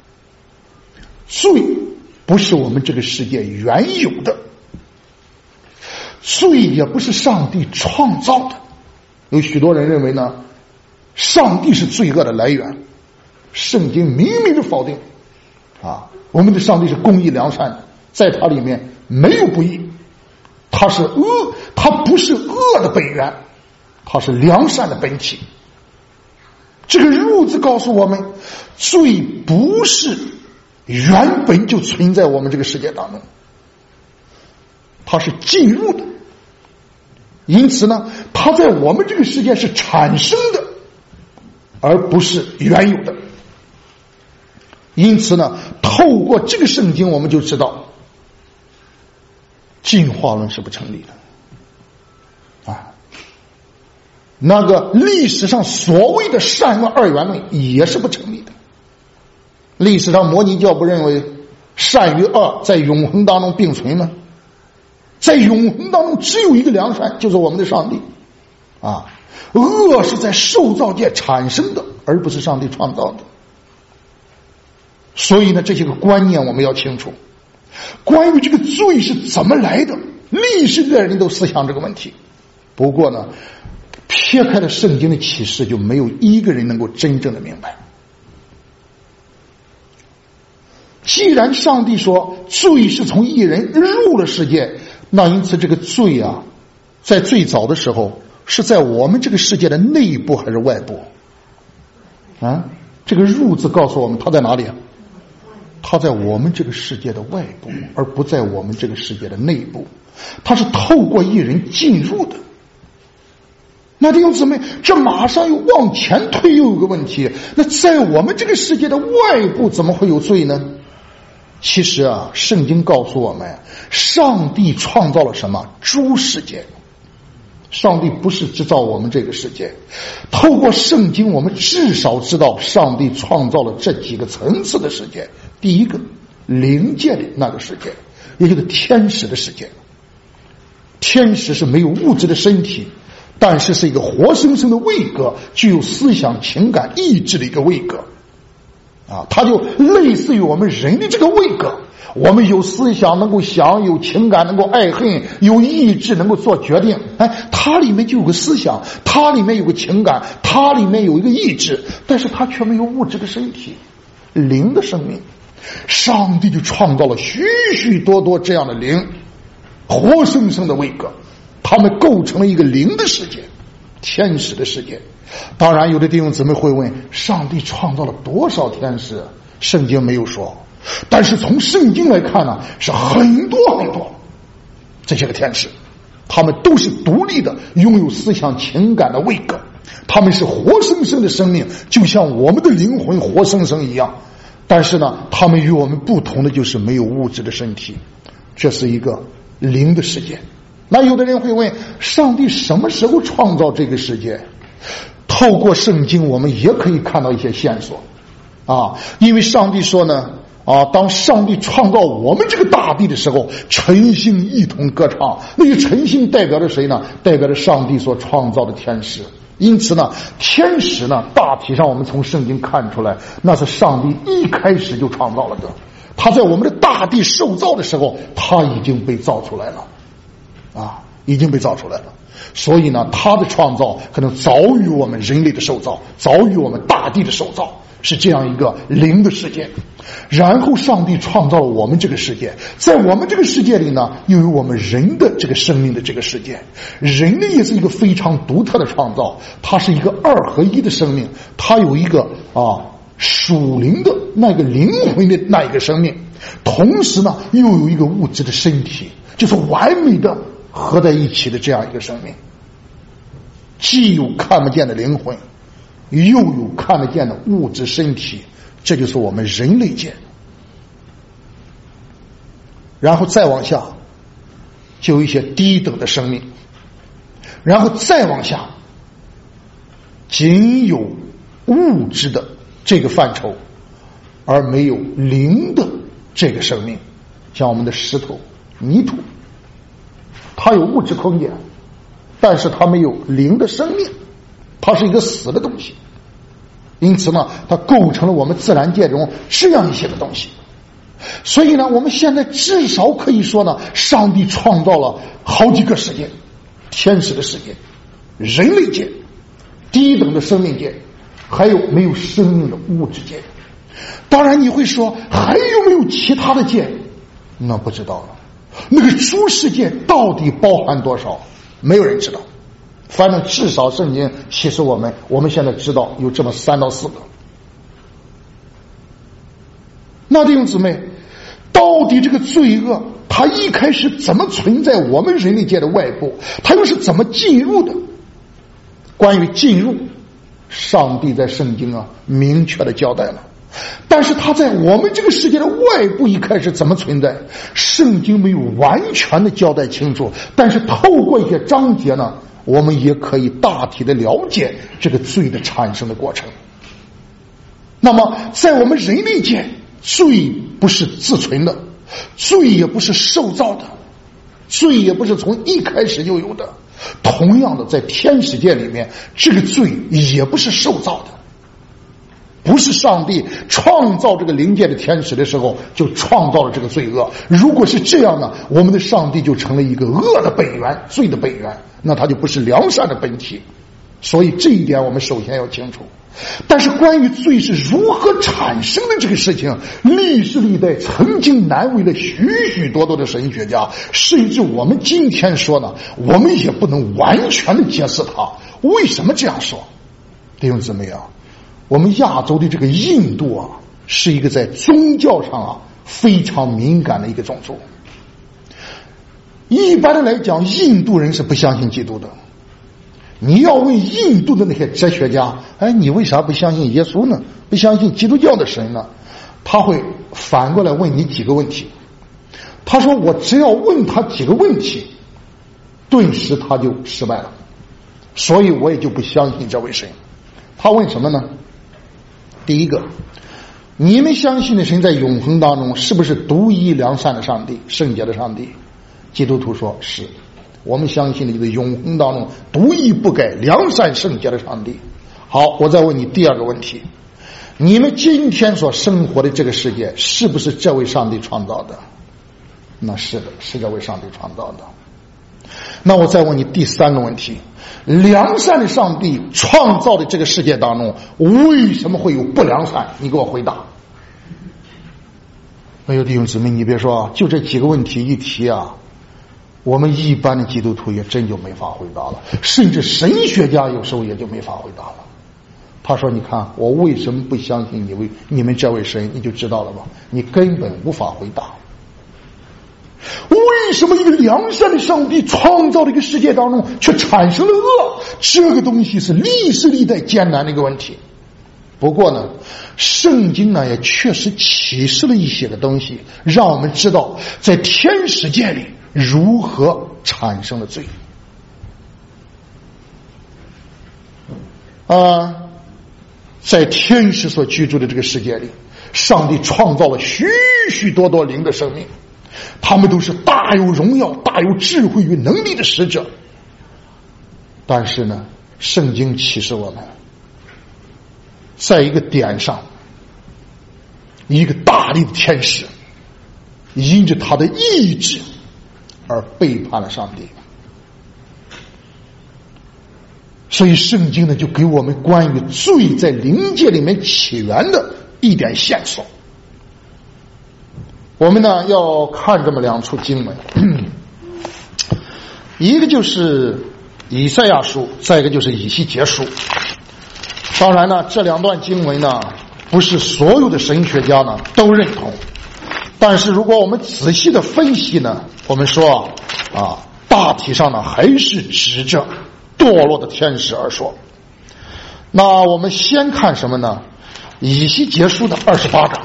罪不是我们这个世界原有的，罪也不是上帝创造的。有许多人认为呢，上帝是罪恶的来源，圣经明明的否定我们的上帝是公义良善的，在他里面没有不义，他是恶，他不是恶的本源，他是良善的本体。这个入字告诉我们，罪不是原本就存在我们这个世界当中，它是进入的。因此呢，它在我们这个世界是产生的，而不是原有的。因此呢，透过这个圣经我们就知道进化论是不成立的那个历史上所谓的善恶二元论也是不成立的。历史上摩尼教不认为善与恶在永恒当中并存吗？在永恒当中只有一个良善，就是我们的上帝恶是在受造界产生的，而不是上帝创造的。所以呢，这些个观念我们要清楚。关于这个罪是怎么来的，历史的人都思想这个问题。不过呢，撇开了圣经的启示，就没有一个人能够真正的明白。既然上帝说罪是从一人入了世界，那因此这个罪在最早的时候是在我们这个世界的内部还是外部这个入字告诉我们它在哪里它在我们这个世界的外部，而不在我们这个世界的内部。它是透过一人进入的。那弟兄姊妹，这马上又往前推，又有个问题，那在我们这个世界的外部怎么会有罪呢？其实圣经告诉我们，上帝创造了什么？诸世界。上帝不是制造我们这个世界。透过圣经我们至少知道上帝创造了这几个层次的世界。第一个，灵界的那个世界，也就是天使的世界。天使是没有物质的身体，但是是一个活生生的位格，具有思想、情感、意志的一个位格它就类似于我们人的这个位格。我们有思想能够想，有情感能够爱恨，有意志能够做决定。它里面就有个思想，它里面有个情感，它里面有一个意志，但是它却没有物质的身体，灵的生命。上帝就创造了许许多多这样的灵，活生生的位格，他们构成了一个灵的世界，天使的世界。当然有的弟兄姊妹会问，上帝创造了多少天使？圣经没有说，但是从圣经来看呢，是很多很多这些个天使，他们都是独立的，拥有思想情感的位格，他们是活生生的生命，就像我们的灵魂活生生一样。但是呢，他们与我们不同的就是没有物质的身体，这是一个灵的世界。那有的人会问，上帝什么时候创造这个世界？透过圣经我们也可以看到一些线索因为上帝说呢当上帝创造我们这个大地的时候，晨星一同歌唱。那个晨星代表着谁呢？代表着上帝所创造的天使。因此呢，天使呢，大体上我们从圣经看出来，那是上帝一开始就创造了的。他在我们的大地受造的时候，他已经被造出来了已经被造出来了。所以呢，他的创造可能早于我们人类的受造，早于我们大地的受造，是这样一个灵的世界。然后上帝创造了我们这个世界，在我们这个世界里呢，又有我们人的这个生命的这个世界。人类也是一个非常独特的创造，它是一个二合一的生命，它有一个属灵的那个灵魂的那一个生命，同时呢又有一个物质的身体，就是完美的合在一起的这样一个生命。 既有看不见的灵魂，又有看得见的物质身体，这就是我们人类界。然后再往下就有一些低等的生命，然后再往下仅有物质的这个范畴，而没有灵的这个生命，像我们的石头、泥土，它有物质空间，但是它没有灵的生命，它是一个死的东西。因此呢，它构成了我们自然界中这样一些的东西。所以呢，我们现在至少可以说呢，上帝创造了好几个世界：天使的世界、人类界、低等的生命界，还有没有生命的物质界。当然你会说，还有没有其他的界？那不知道了。那个诸世界到底包含多少，没有人知道。反正至少圣经启示我们现在知道有这么3到4个。那弟兄姊妹，到底这个罪恶它一开始怎么存在我们人类界的外部，它又是怎么进入的？关于进入，上帝在圣经明确的交代了，但是它在我们这个世界的外部一开始怎么存在，圣经没有完全的交代清楚，但是透过一些章节呢，我们也可以大体的了解这个罪的产生的过程。那么在我们人类界，罪不是自存的，罪也不是受造的，罪也不是从一开始就有的。同样的，在天使界里面，这个罪也不是受造的，不是上帝创造这个灵界的天使的时候就创造了这个罪恶。如果是这样呢，我们的上帝就成了一个恶的本源，罪的本源，那他就不是良善的本体。所以这一点我们首先要清楚。但是关于罪是如何产生的这个事情，历史历代曾经难为了许许多多的神学家，甚至我们今天说呢，我们也不能完全的解释它。为什么这样说？弟兄姊妹啊，我们亚洲的这个印度是一个在宗教上非常敏感的一个种族。一般的来讲，印度人是不相信基督的。你要问印度的那些哲学家，你为啥不相信耶稣呢？不相信基督教的神呢？他会反过来问你几个问题。他说我只要问他几个问题，顿时他就失败了，所以我也就不相信这位神。他问什么呢？第一个，你们相信的神在永恒当中是不是独一良善的上帝，圣洁的上帝？基督徒说是，我们相信的就是永恒当中独一不改、良善圣洁的上帝。好，我再问你第二个问题，你们今天所生活的这个世界是不是这位上帝创造的？那是的，是这位上帝创造的。那我再问你第三个问题，良善的上帝创造的这个世界当中为什么会有不良善？你给我回答。哎呦，弟兄姊妹，你别说，就这几个问题一提我们一般的基督徒也真就没法回答了，甚至神学家有时候也就没法回答了。他说你看我为什么不相信你们这位神，你就知道了吧，你根本无法回答。为什么一个良善的上帝创造的一个世界当中却产生了恶？这个东西是历史历代艰难的一个问题。不过呢，圣经呢也确实启示了一些个东西，让我们知道在天使界里如何产生了罪。在天使所居住的这个世界里，上帝创造了许许多多灵的生命，他们都是大有荣耀、大有智慧与能力的使者。但是呢，圣经启示我们，在一个点上，一个大力的天使因着他的意志而背叛了上帝。所以圣经呢就给我们关于罪在灵界里面起源的一点线索。我们呢要看这么两处经文，一个就是以赛亚书，再一个就是以西结书。当然呢，这两段经文呢不是所有的神学家呢都认同，但是如果我们仔细的分析呢，我们说大体上呢还是指着对堕落的天使而说。那我们先看什么呢？以西结书的28章。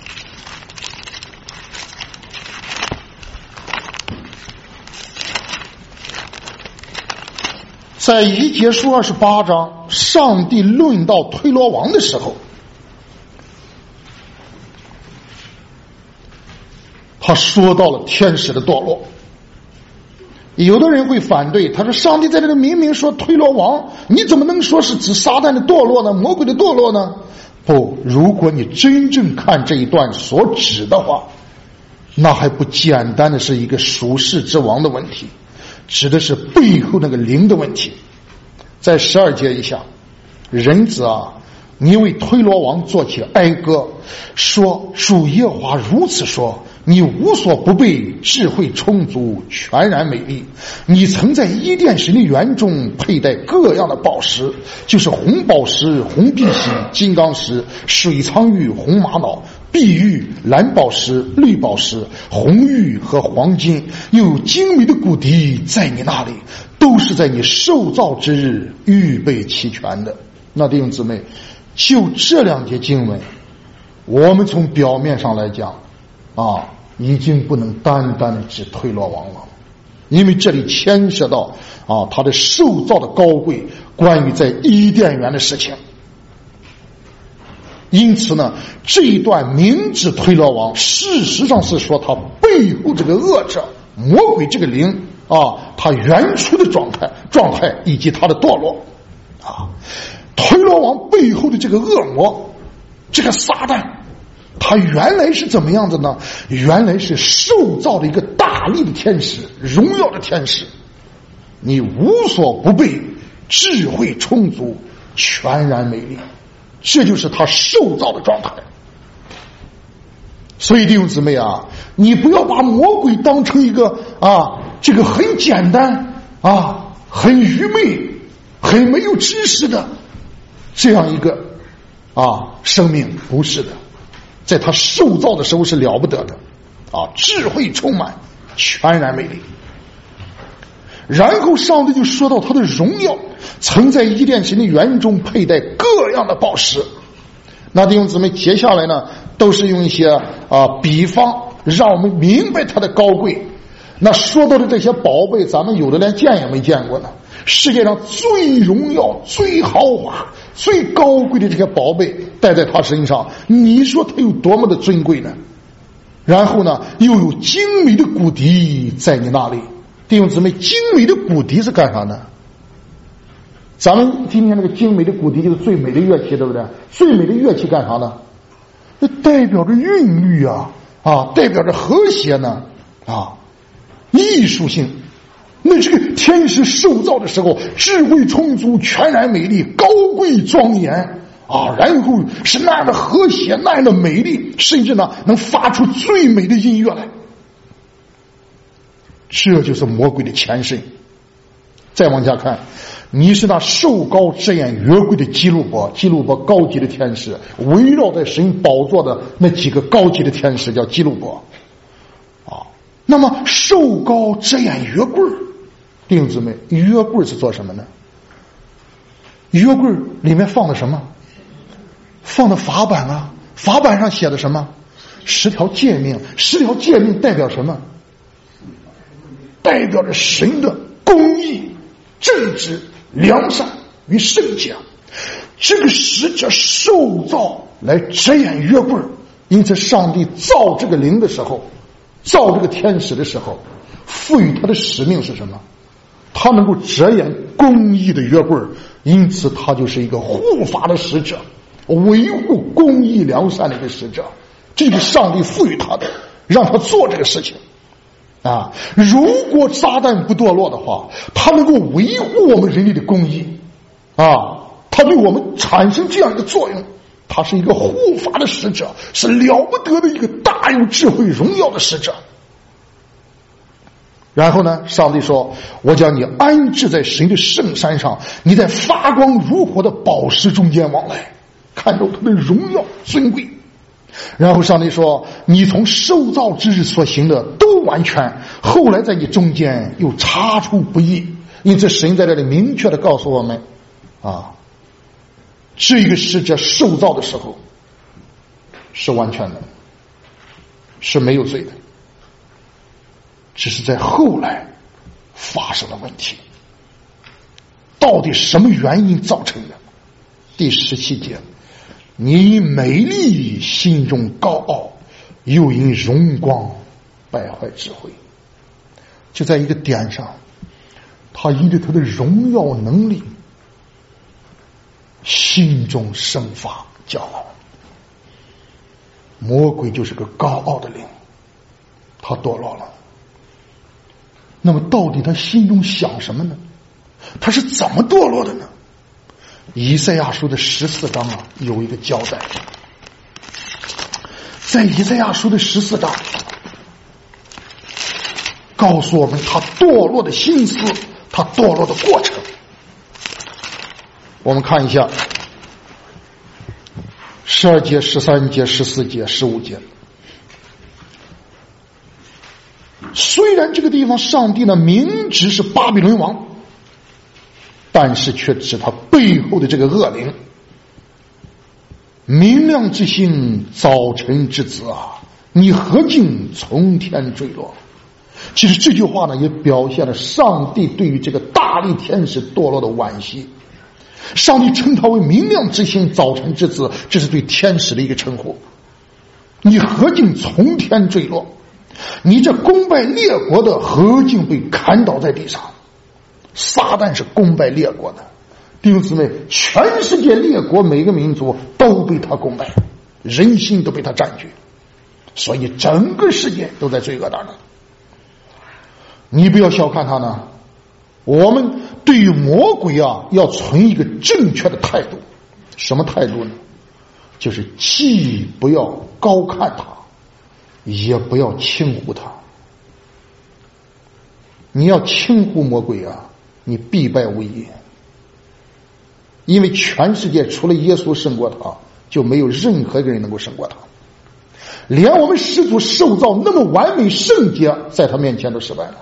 在以西结书28章，上帝论到推罗王的时候，他说到了天使的堕落。有的人会反对，他说上帝在这里明明说推罗王，你怎么能说是指撒旦的堕落呢？魔鬼的堕落呢？不，如果你真正看这一段所指的话，那还不简单的是一个属世之王的问题，指的是背后那个灵的问题。在12节以下，人子啊，你为推罗王做起哀歌，说主耶和华如此说，你无所不备，智慧充足，全然美丽。你曾在伊甸神的园中佩戴各样的宝石，就是红宝石、红碧玺、金刚石、水苍玉、红玛瑙、碧玉、蓝宝石、绿宝石、红玉和黄金，又有精美的骨笛在你那里，都是在你受造之日预备齐全的。那弟兄姊妹，就这2节经文，我们从表面上来讲已经不能单单的指推罗王了，因为这里牵涉到他的受造的高贵，关于在伊甸园的事情。因此呢，这一段明指推罗王，事实上是说他背后这个恶者魔鬼这个灵他原初的状态以及他的堕落推罗王背后的这个恶魔，这个撒旦，他原来是怎么样的呢？原来是受造的一个大力的天使，荣耀的天使，你无所不备，智慧充足，全然美丽，这就是他受造的状态。所以弟兄姊妹你不要把魔鬼当成一个这个很简单很愚昧、很没有知识的这样一个生命，不是的，在他受造的时候是了不得的智慧充满，全然美丽。然后上帝就说到他的荣耀，曾在伊甸神的园中佩戴各样的宝石。那弟兄姊妹，接下来呢都是用一些比方让我们明白他的高贵。那说到的这些宝贝，咱们有的连见也没见过呢。世界上最荣耀、最豪华、最高贵的这些宝贝戴在他身上，你说他有多么的尊贵呢？然后呢，又有精美的骨笛在你那里。弟兄姊妹，精美的骨笛是干啥呢？咱们今天那个精美的骨笛就是最美的乐器，对不对？最美的乐器干啥呢？那代表着韵律代表着和谐呢艺术性。那这个天使受造的时候，智慧充足，全然美丽，高贵庄严然后是那样的和谐，那样的美丽，甚至呢能发出最美的音乐来。这就是魔鬼的前身。再往下看，你是那受高遮掩约柜的基路伯高级的天使，围绕在神宝座的那几个高级的天使叫基路伯那么受高遮掩约柜，弟兄姊妹，约柜是做什么呢？约柜里面放的什么？放的法版法版上写的什么？10条诫命。10条诫命代表什么？代表着神的公义、正直、良善与圣洁。这个使者受造来遮掩约柜，因此上帝造这个灵的时候，造这个天使的时候，赋予他的使命是什么？他能够遮掩公义的约柜，因此他就是一个护法的使者，维护公义良善的一个使者。这是上帝赋予他的，让他做这个事情如果撒旦不堕落的话，他能够维护我们人类的公义他对我们产生这样一个作用。他是一个护法的使者，是了不得的一个大有智慧荣耀的使者。然后呢，上帝说，我将你安置在神的圣山上，你在发光如火的宝石中间往来，看到他的荣耀尊贵。然后上帝说，你从受造之日所行的都完全，后来在你中间又查出不义， 因此神在这里明确的告诉我们这个世界受造的时候是完全的，是没有罪的，只是在后来发生了问题。到底什么原因造成的？第17节，你因美丽心中高傲，又因荣光败坏智慧。就在一个点上，他因着他的荣耀能力，心中生发骄傲。魔鬼就是个高傲的灵，他堕落了。那么到底他心中想什么呢？他是怎么堕落的呢？以赛亚书的14章有一个交代。在以赛亚书的14章告诉我们他堕落的心思，他堕落的过程。我们看一下12节、13节、14节、15节。虽然这个地方上帝呢明指是巴比伦王，但是却指他背后的这个恶灵。明亮之星，早晨之子啊，你何竟从天坠落？其实这句话呢也表现了上帝对于这个大力天使堕落的惋惜。上帝称他为明亮之星，早晨之子，这是对天使的一个称呼。你何竟从天坠落？你这攻败列国的何竟被砍倒在地上？撒旦是攻败列国的，弟兄姊妹，全世界列国每个民族都被他攻败，人心都被他占据，所以整个世界都在罪恶当中。你不要小看他呢，我们对于魔鬼要存一个正确的态度。什么态度呢？就是既不要高看他，也不要轻忽他。你要轻忽魔鬼你必败无疑。因为全世界除了耶稣胜过他，就没有任何一个人能够胜过他。连我们始祖受造那么完美圣洁，在他面前都失败了。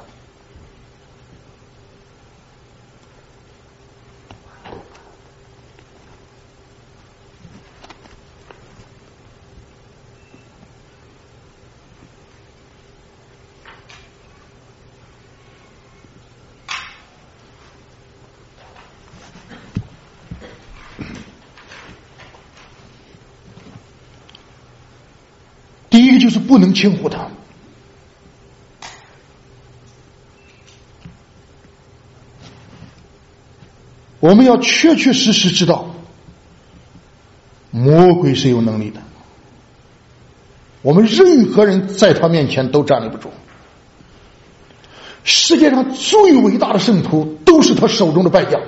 第一个就是不能轻忽他。我们要确确实实知道，魔鬼是有能力的，我们任何人在他面前都站立不住。世界上最伟大的圣徒都是他手中的败将。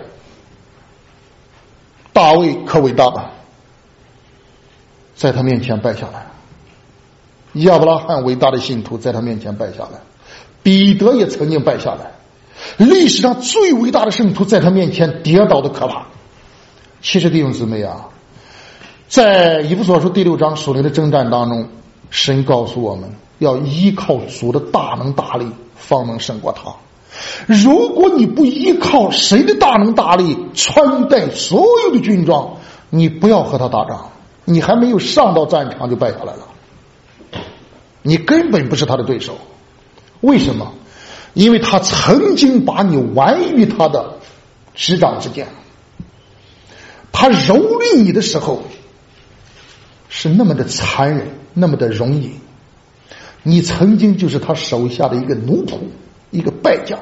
大卫可伟大吧，在他面前败下来。亚伯拉罕伟大的信徒在他面前败下来，彼得也曾经败下来。历史上最伟大的圣徒在他面前跌倒的可怕。其实弟兄姊妹在以弗所书第6章属灵的征战当中，神告诉我们要依靠主的大能大力，方能胜过他。如果你不依靠神的大能大力，穿戴所有的军装，你不要和他打仗，你还没有上到战场就败下来了，你根本不是他的对手。为什么？因为他曾经把你玩于他的执掌之间，他蹂躏你的时候是那么的残忍，那么的容易。你曾经就是他手下的一个奴仆，一个败将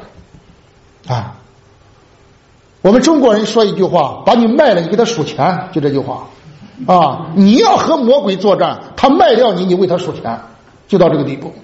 我们中国人说一句话，把你卖了你给他数钱，就这句话你要和魔鬼作战，他卖掉你，你为他数钱，就到这个地步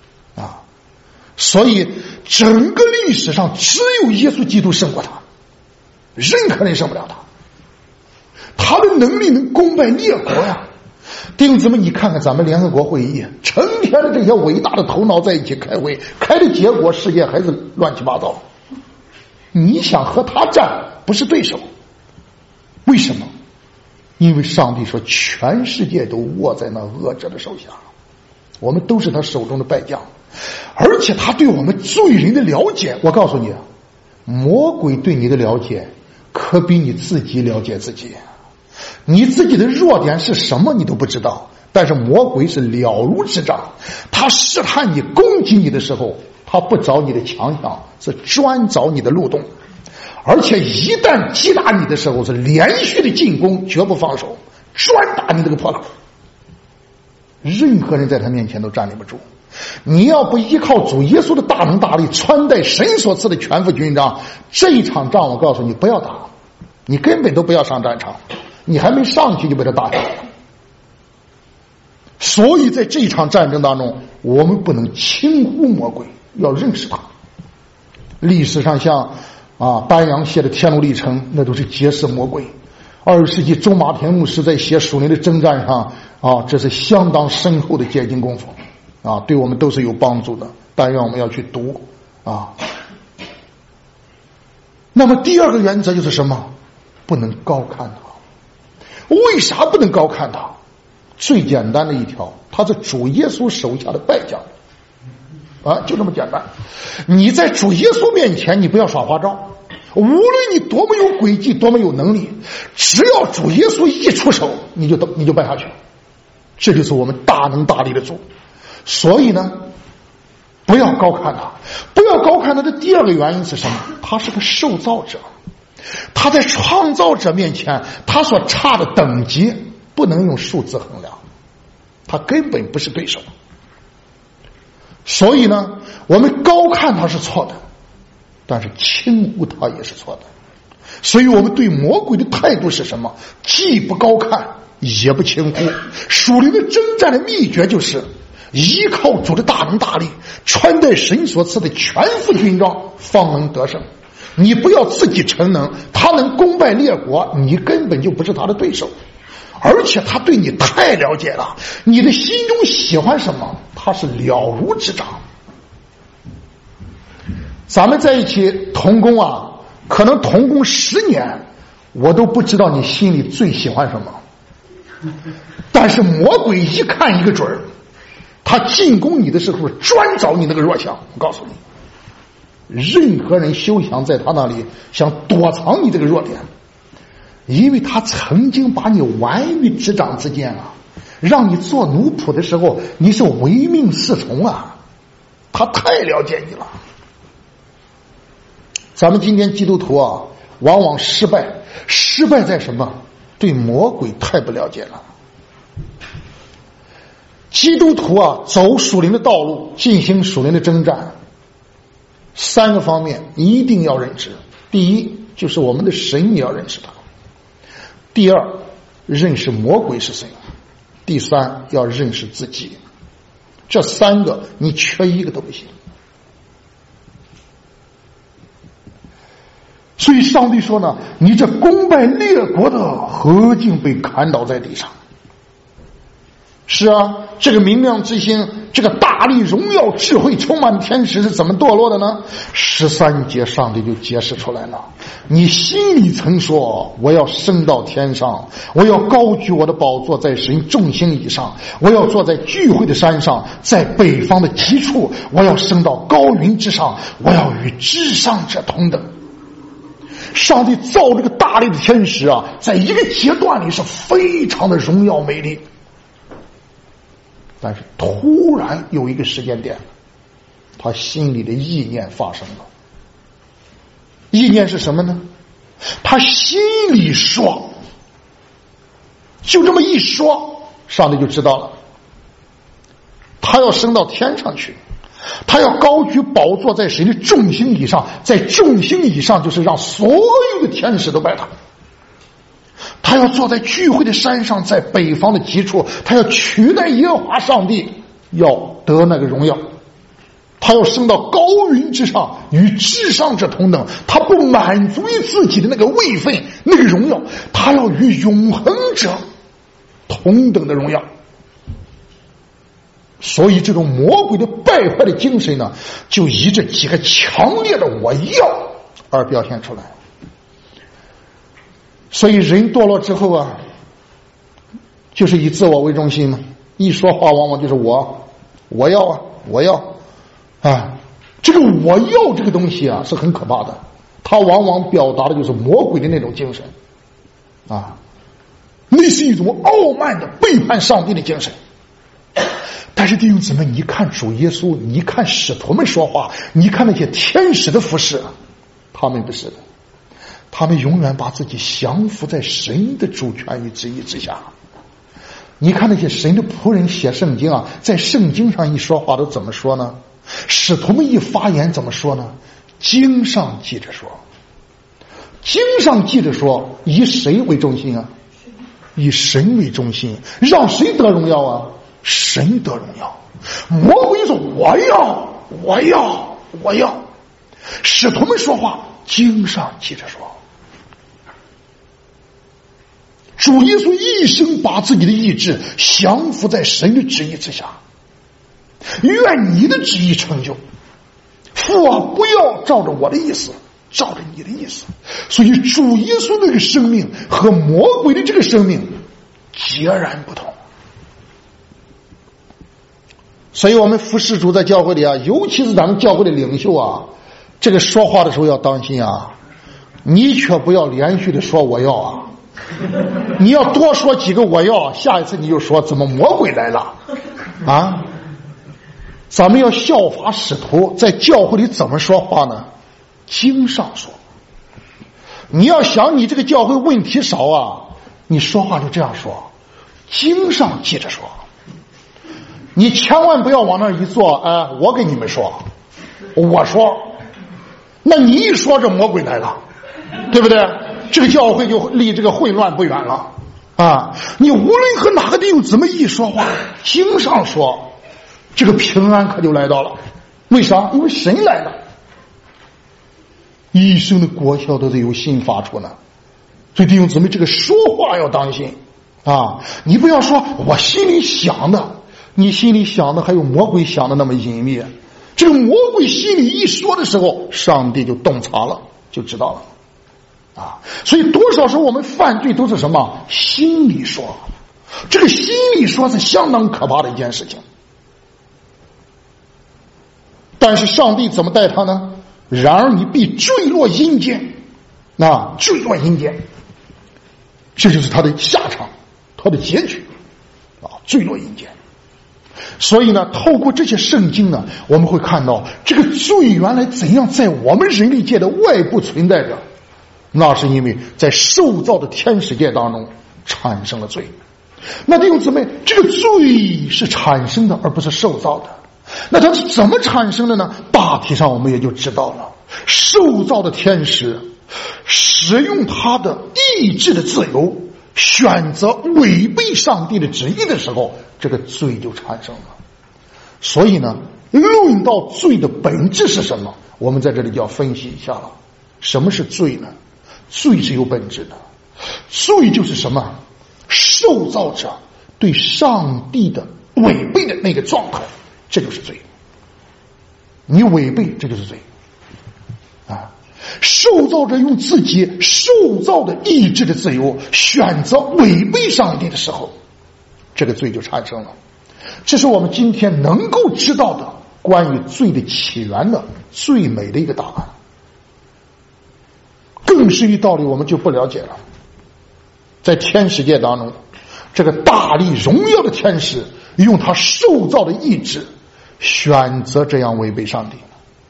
所以整个历史上只有耶稣基督胜过他，任何人胜不了他。他的能力能攻败列国弟兄姊妹，你看看咱们联合国会议，成天的这些伟大的头脑在一起开会，开的结果世界还是乱七八糟。你想和他战，不是对手。为什么？因为上帝说全世界都握在那恶者的手下，我们都是他手中的败将。而且他对我们罪人的了解，我告诉你， 魔鬼对你的了解可比你自己了解自己。你自己的弱点是什么你都不知道，但是魔鬼是了如指掌。他试探你攻击你的时候，他不找你的强项，是专找你的漏洞。而且一旦击打你的时候，是连续的进攻，绝不放手，专打你这个破烂。任何人在他面前都站立不住。你要不依靠主耶稣的大能大力，穿戴神所赐的全副军装，这一场仗我告诉你不要打，你根本都不要上战场，你还没上去就被他打下来了。所以在这一场战争当中，我们不能轻忽魔鬼，要认识他。历史上像班扬写的《天路历程》，那都是揭示魔鬼。20世纪周马田牧师在写属灵的征战上这是相当深厚的结晶功夫对我们都是有帮助的，但愿我们要去读那么第二个原则就是什么？不能高看他。为啥不能高看他？最简单的一条，他是主耶稣手下的败将就这么简单。你在主耶稣面前，你不要耍花招，无论你多么有诡计，多么有能力，只要主耶稣一出手，你就败下去。这就是我们大能大力的主。所以呢，不要高看他。不要高看他的第二个原因是什么？他是个受造者，他在创造者面前，他所差的等级不能用数字衡量，他根本不是对手。所以呢，我们高看他是错的，但是轻忽他也是错的。所以我们对魔鬼的态度是什么？既不高看，也不轻忽。属灵的征战的秘诀就是依靠主的大能大力，穿戴神所赐的全副军装，方能得胜。你不要自己逞能，他能攻败列国，你根本就不是他的对手。而且他对你太了解了，你的心中喜欢什么，他是了如指掌。咱们在一起同工可能同工10年，我都不知道你心里最喜欢什么。但是魔鬼一看一个准儿，他进攻你的时候专找你那个弱项。我告诉你，任何人休想在他那里想躲藏你这个弱点，因为他曾经把你玩于执掌之间让你做奴仆的时候你是唯命是从他太了解你了。咱们今天基督徒往往失败在什么？对魔鬼太不了解了。基督徒走属灵的道路，进行属灵的征战，3个方面一定要认知。第一，就是我们的神你要认识他；第二，认识魔鬼是谁；第三，要认识自己。这3个你缺一个都不行。所以上帝说呢，你这攻败列国的何竟被砍倒在地上。是这个明亮之星，这个大力荣耀智慧充满的天使是怎么堕落的呢？13节上帝就揭示出来了。你心里曾说，我要升到天上，我要高举我的宝座在神众星以上，我要坐在聚会的山上，在北方的极处，我要升到高云之上，我要与至上者同等。上帝造这个大力的天使在一个阶段里是非常的荣耀美丽，但是突然有一个时间点，他心里的意念发生了。意念是什么呢？他心里说，就这么一说，上帝就知道了，他要升到天上去，他要高举宝座在神的众星以上，在众星以上就是让所有的天使都拜他。他要坐在聚会的山上，在北方的极处，他要取代耶和华上帝，要得那个荣耀。他要升到高云之上，与至上者同等。他不满足于自己的那个位分，那个荣耀，他要与永恒者同等的荣耀。所以这种魔鬼的败坏的精神呢，就以这几个强烈的我要而表现出来。所以人堕落之后就是以自我为中心嘛，一说话往往就是我要我要这个我要这个东西是很可怕的。 它往往表达的就是魔鬼的那种精神啊，那是一种傲慢的背叛上帝的精神。但是弟兄姊妹，你看主耶稣，你看使徒们说话，你看那些天使的服侍，他们不是的，他们永远把自己降服在神的主权与旨意之下。你看那些神的仆人写圣经啊，在圣经上一说话都怎么说呢？使徒们一发言怎么说呢？经上记着说，经上记着说，以谁为中心啊？以神为中心，让谁得荣耀啊？神得荣耀。魔鬼说我要，使徒们说话，经上记着说。主耶稣一生把自己的意志降服在神的旨意之下，愿你的旨意成就，父啊，不要照着我的意思，照着你的意思。所以主耶稣那个生命和魔鬼的这个生命截然不同。所以我们服侍主在教会里啊，尤其是咱们教会的领袖啊，这个说话的时候要当心啊，你却不要连续的说我要啊，你要多说几个我要，下一次你就说怎么魔鬼来了啊？咱们要效法使徒，在教会里怎么说话呢？经上说。你要想你这个教会问题少啊，你说话就这样说，经上记着说。你千万不要往那儿一坐，我给你们说，我说，那你一说这魔鬼来了，对不对？这个教会就离这个混乱不远了啊！你无论和哪个弟兄姊妹一说话，经上说，这个平安可就来到了。为啥？因为神来了，一生的果效都得由心发出呢。所以弟兄姊妹，这个说话要当心啊！你不要说我心里想的，你心里想的还有魔鬼想的那么隐秘。这个魔鬼心里一说的时候，上帝就洞察了，就知道了。所以多少时候我们犯罪都是什么？心里说。这个心里说是相当可怕的一件事情。但是上帝怎么待他呢？然而你必坠落阴间，坠落阴间，这就是他的下场，他的结局坠落阴间。所以呢，透过这些圣经呢，我们会看到这个罪原来怎样在我们人类界的外部存在着。那是因为在受造的天使界当中产生了罪。那弟兄姊妹，这个罪是产生的而不是受造的。那它是怎么产生的呢？大体上我们也就知道了，受造的天使使用他的意志的自由，选择违背上帝的旨意的时候，这个罪就产生了。所以呢，论到罪的本质是什么，我们在这里就要分析一下了。什么是罪呢？罪是有本质的，罪就是什么？受造者对上帝的违背的那个状态，这就是罪。你违背，这就是罪受造者用自己受造的意志的自由选择违背上帝的时候，这个罪就产生了。这是我们今天能够知道的关于罪的起源的最美的一个答案。更深一道理我们就不了解了。在天使界当中，这个大力荣耀的天使用他受造的意志选择这样违背上帝，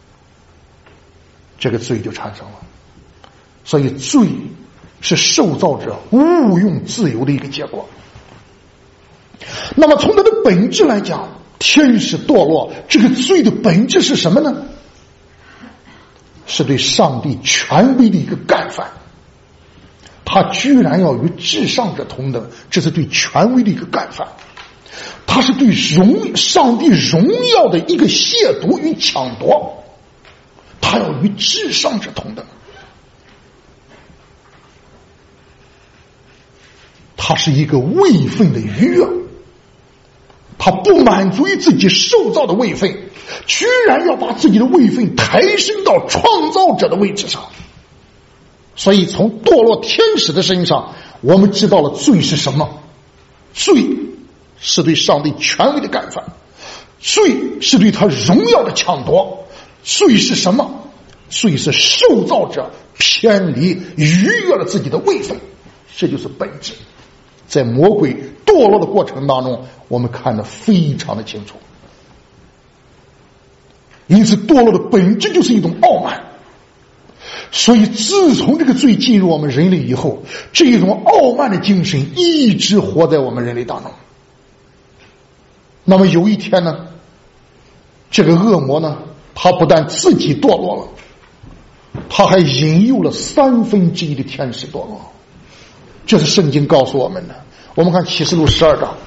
这个罪就产生了。所以罪是受造者误用自由的一个结果。那么从它的本质来讲，天使堕落这个罪的本质是什么呢？是对上帝权威的一个干犯。他居然要与至上者同等，这是对权威的一个干犯。他是对上帝荣耀的一个亵渎与抢夺，他要与至上者同等。他是一个位分的逾越，他不满足于自己受造的位分，居然要把自己的位分抬升到创造者的位置上。所以从堕落天使的身上，我们知道了罪是什么。罪是对上帝权威的干犯，罪是对他荣耀的抢夺。罪是什么？ 罪是受造者偏离逾越了自己的位分，这就是本质。在魔鬼堕落的过程当中，我们看得非常的清楚。因此堕落的本质就是一种傲慢，所以自从这个罪进入我们人类以后，这种傲慢的精神一直活在我们人类当中。那么有一天呢，这个恶魔呢，他不但自己堕落了，他还引诱了1/3的天使堕落。这是圣经告诉我们的。我们看启示录12章，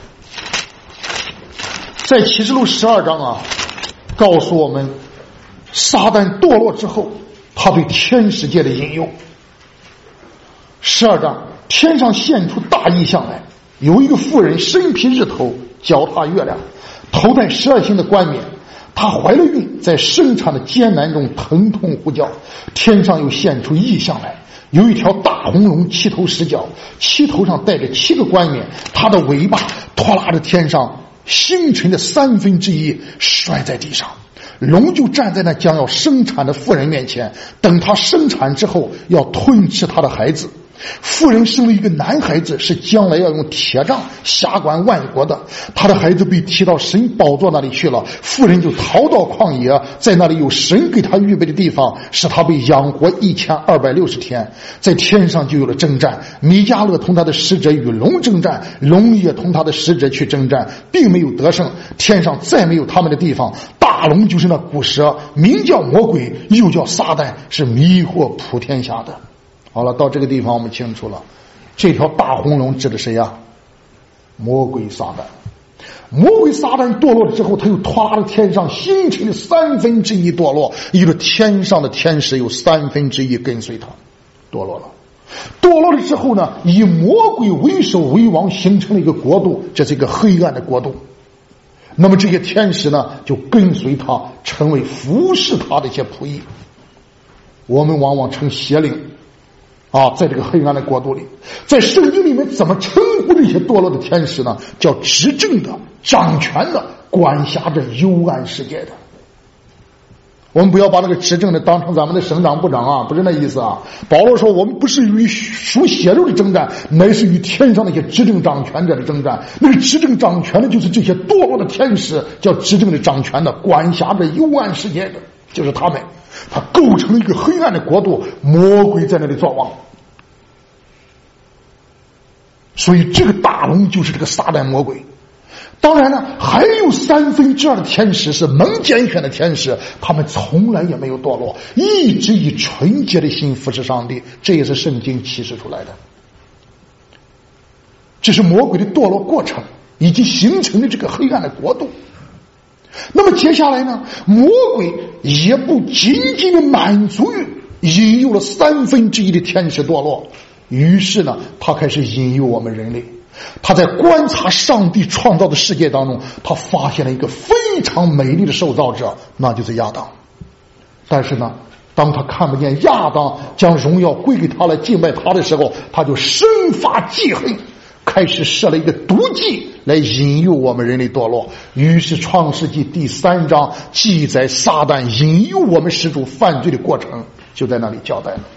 在启示录12章啊，告诉我们撒旦堕落之后他对天使界的引诱。12章，天上现出大异象来，有一个妇人身披日头，脚踏月亮，头戴12星的冠冕，她怀了孕，在生产的艰难中疼痛呼叫。天上又现出异象来，有一条大红龙，7头10脚，7头上带着7个冠冕，它的尾巴拖拉着天上星辰的1/3摔在地上。龙就站在那将要生产的妇人面前，等她生产之后要吞吃她的孩子。妇人生了一个男孩子，是将来要用铁杖辖管万国的。他的孩子被提到神宝座那里去了，妇人就逃到旷野，在那里有神给他预备的地方，使他被养活1260天。在天上就有了征战，米迦勒同他的使者与龙征战，龙也同他的使者去征战，并没有得胜。天上再没有他们的地方。大龙就是那古蛇，名叫魔鬼，又叫撒旦，是迷惑普天下的。好了，到这个地方我们清楚了，这条大红龙指的谁呀？魔鬼撒旦。魔鬼撒旦堕落了之后，他又拖拉着天上星辰的1/3堕落，因为天上的天使有1/3跟随他，堕落了。堕落了之后呢，以魔鬼为首为王，形成了一个国度，这是一个黑暗的国度。那么这些天使呢，就跟随他，成为服侍他的一些仆役。我们往往称邪灵在这个黑暗的国度里，在圣经里面怎么称呼这些堕落的天使呢？叫执政的、掌权的、管辖着幽暗世界的。我们不要把那个执政的当成咱们的省长部长不是那意思啊。保罗说我们不是与属血肉的征战，乃是与天上那些执政掌权者的征战。那个执政掌权的就是这些堕落的天使，叫执政的掌权的，管辖着幽暗世界的，就是他们。他构成了一个黑暗的国度，魔鬼在那里作王。所以这个大龙就是这个撒旦魔鬼。当然呢，还有2/3的天使是蒙拣选的天使，他们从来也没有堕落，一直以纯洁的心服侍上帝，这也是圣经启示出来的。这是魔鬼的堕落过程以及形成的这个黑暗的国度。那么接下来呢，魔鬼也不仅仅的满足于引诱了1/3的天使堕落，于是呢，他开始引诱我们人类。他在观察上帝创造的世界当中，他发现了一个非常美丽的受造者，那就是亚当。但是呢，当他看不见亚当将荣耀归给他来敬拜他的时候，他就生发记恨，开始设了一个毒计来引诱我们人类堕落。于是创世纪第3章记载撒旦引诱我们始祖犯罪的过程，就在那里交代了。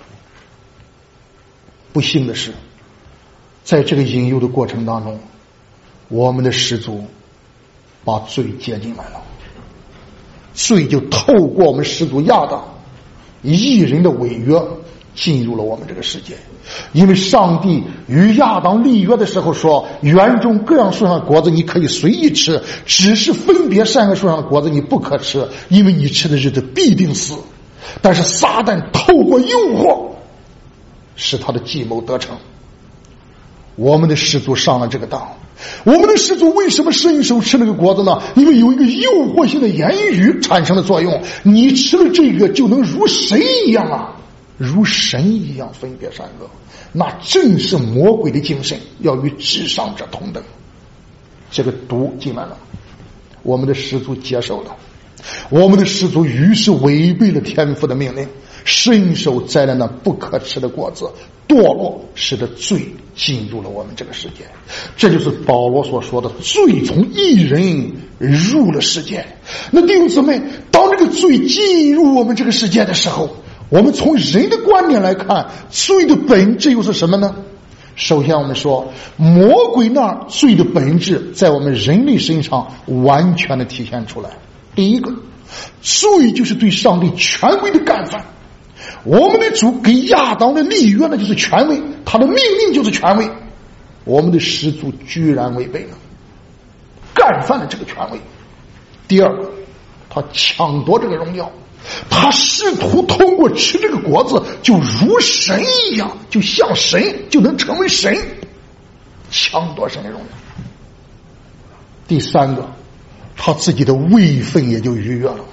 不幸的是，在这个引诱的过程当中，我们的始祖把罪接进来了，罪就透过我们始祖亚当一人的违约进入了我们这个世界。因为上帝与亚当立约的时候说，园中各样树上的果子你可以随意吃，只是分别善恶树上的果子你不可吃，因为你吃的日子必定死。但是撒旦透过诱惑使他的计谋得逞，我们的始祖上了这个当。我们的始祖为什么伸手吃那个果子呢？因为有一个诱惑性的言语产生了作用，你吃了这个就能如神一样如神一样分别善恶。那正是魔鬼的精神，要与至上者同等。这个毒进来了，我们的始祖接受了，我们的始祖于是违背了天父的命令，伸手摘了那不可吃的果子，堕落使得罪进入了我们这个世界。这就是保罗所说的罪从一人入了世界。那弟兄姊妹，当这个罪进入我们这个世界的时候， 我们从人的观点来看，罪的本质又是什么呢？首先我们说，魔鬼那儿罪的本质在我们人类身上完全的体现出来。第一个，罪就是对上帝权威的干犯。我们的主给亚当的立约呢，就是权威，他的命令就是权威。我们的始祖居然违背了，干犯了这个权威。第二个，他抢夺这个荣耀，他试图通过吃这个果子就如神一样，就像神，就能成为神，抢夺神的荣耀。第三个，他自己的位分也就逾越了，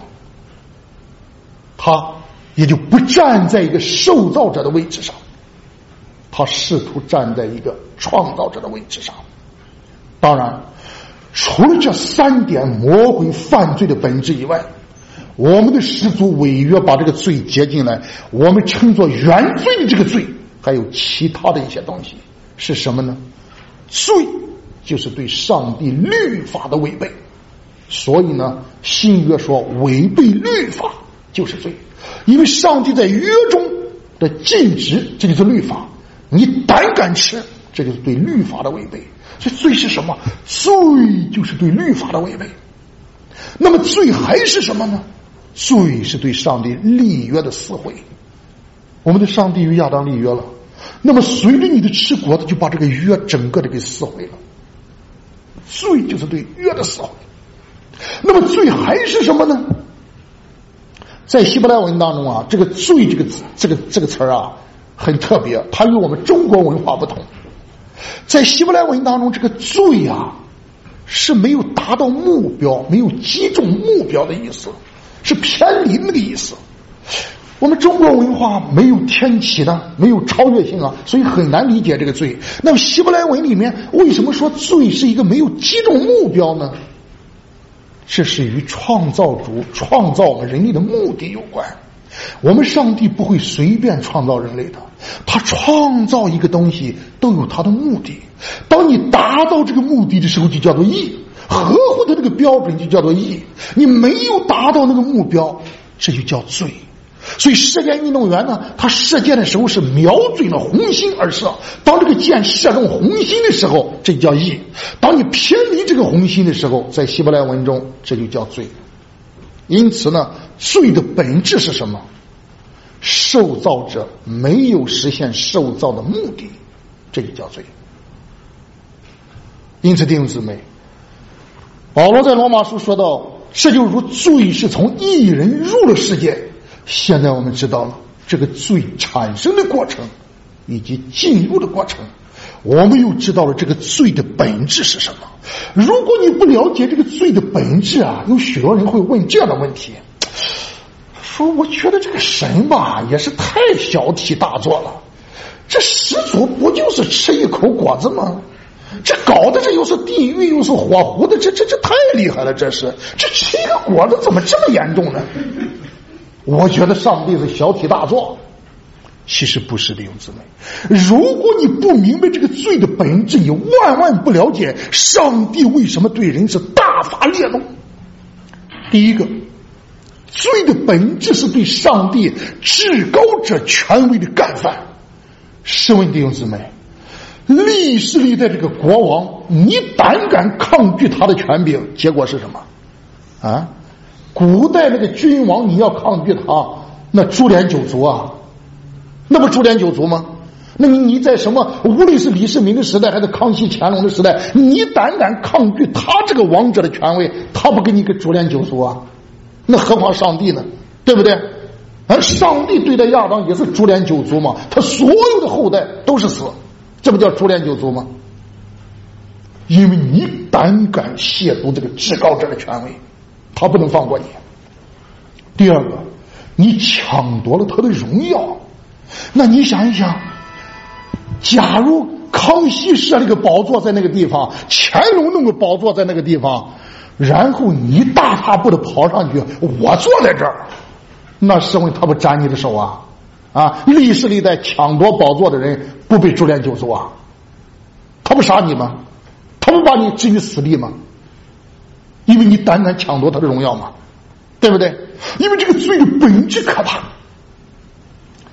他也就不站在一个受造者的位置上，他试图站在一个创造者的位置上。当然，除了这三点魔鬼犯罪的本质以外，我们的始祖违约把这个罪接进来，我们称作原罪的这个罪还有其他的一些东西是什么呢？罪就是对上帝律法的违背。所以呢，新约说违背律法就是罪，因为上帝在约中的禁止，这就是律法，你胆敢吃，这就是对律法的违背。所以罪是什么？罪就是对律法的违背。那么罪还是什么呢？罪是对上帝立约的撕毁。我们的上帝与亚当立约了，那么随着你的吃果子就把这个约整个的给撕毁了。罪就是对约的撕毁。那么罪还是什么呢？在希伯来文当中啊，这个罪这个词啊很特别，它与我们中国文化不同。在希伯来文当中，这个罪啊是没有达到目标，没有击中目标的意思，是偏离那个意思。我们中国文化没有天启的，没有超越性啊，所以很难理解这个罪。那么希伯来文里面为什么说罪是一个没有击中目标呢？这是与创造主创造我们人类的目的有关。我们上帝不会随便创造人类的，他创造一个东西都有他的目的。当你达到这个目的的时候，就叫做义，合乎的这个标准就叫做义。你没有达到那个目标，这就叫罪。所以射箭运动员呢，他射箭的时候是瞄准了红心而射，当这个箭射中红心的时候，这叫义。当你偏离这个红心的时候，在希伯来文中这就叫罪。因此呢，罪的本质是什么？受造者没有实现受造的目的，这就叫罪。因此弟兄姊妹，保罗在罗马书说到，这就如罪是从一人入了世界。现在我们知道了这个罪产生的过程以及进入的过程，我们又知道了这个罪的本质是什么。如果你不了解这个罪的本质啊，有许多人会问这样的问题，说我觉得这个神吧也是太小题大做了，这始祖不就是吃一口果子吗？这搞的这又是地狱又是火湖的，这太厉害了，这吃一个果子怎么这么严重呢？我觉得上帝是小题大做。其实不是的，弟兄姊妹，如果你不明白这个罪的本质，你万万不了解上帝为什么对人是大发烈怒。第一个，罪的本质是对上帝至高者权威的干犯。试问弟兄姊妹，历史里的这个国王，你胆敢抗拒他的权柄，结果是什么啊？古代那个君王，你要抗拒他，那株连九族啊，那不株连九族吗？那你在什么，无论是李世民的时代还是康熙乾隆的时代，你胆敢抗拒他这个王者的权威，他不给你个株连九族啊？那何况上帝呢？对不对？而上帝对待亚当也是株连九族嘛，他所有的后代都是死，这不叫株连九族吗？因为你胆敢亵渎这个至高者的权威，他不能放过你。第二个，你抢夺了他的荣耀。那你想一想，假如康熙设了一个宝座在那个地方，乾隆弄个宝座在那个地方，然后你大踏步的跑上去，我坐在这儿，那试问他不斩你的手啊？啊，历史历代抢夺宝座的人不被株连九族啊？他不杀你吗？他不把你置于死地吗？因为你胆敢抢夺他的荣耀嘛，对不对？因为这个罪的本质可怕。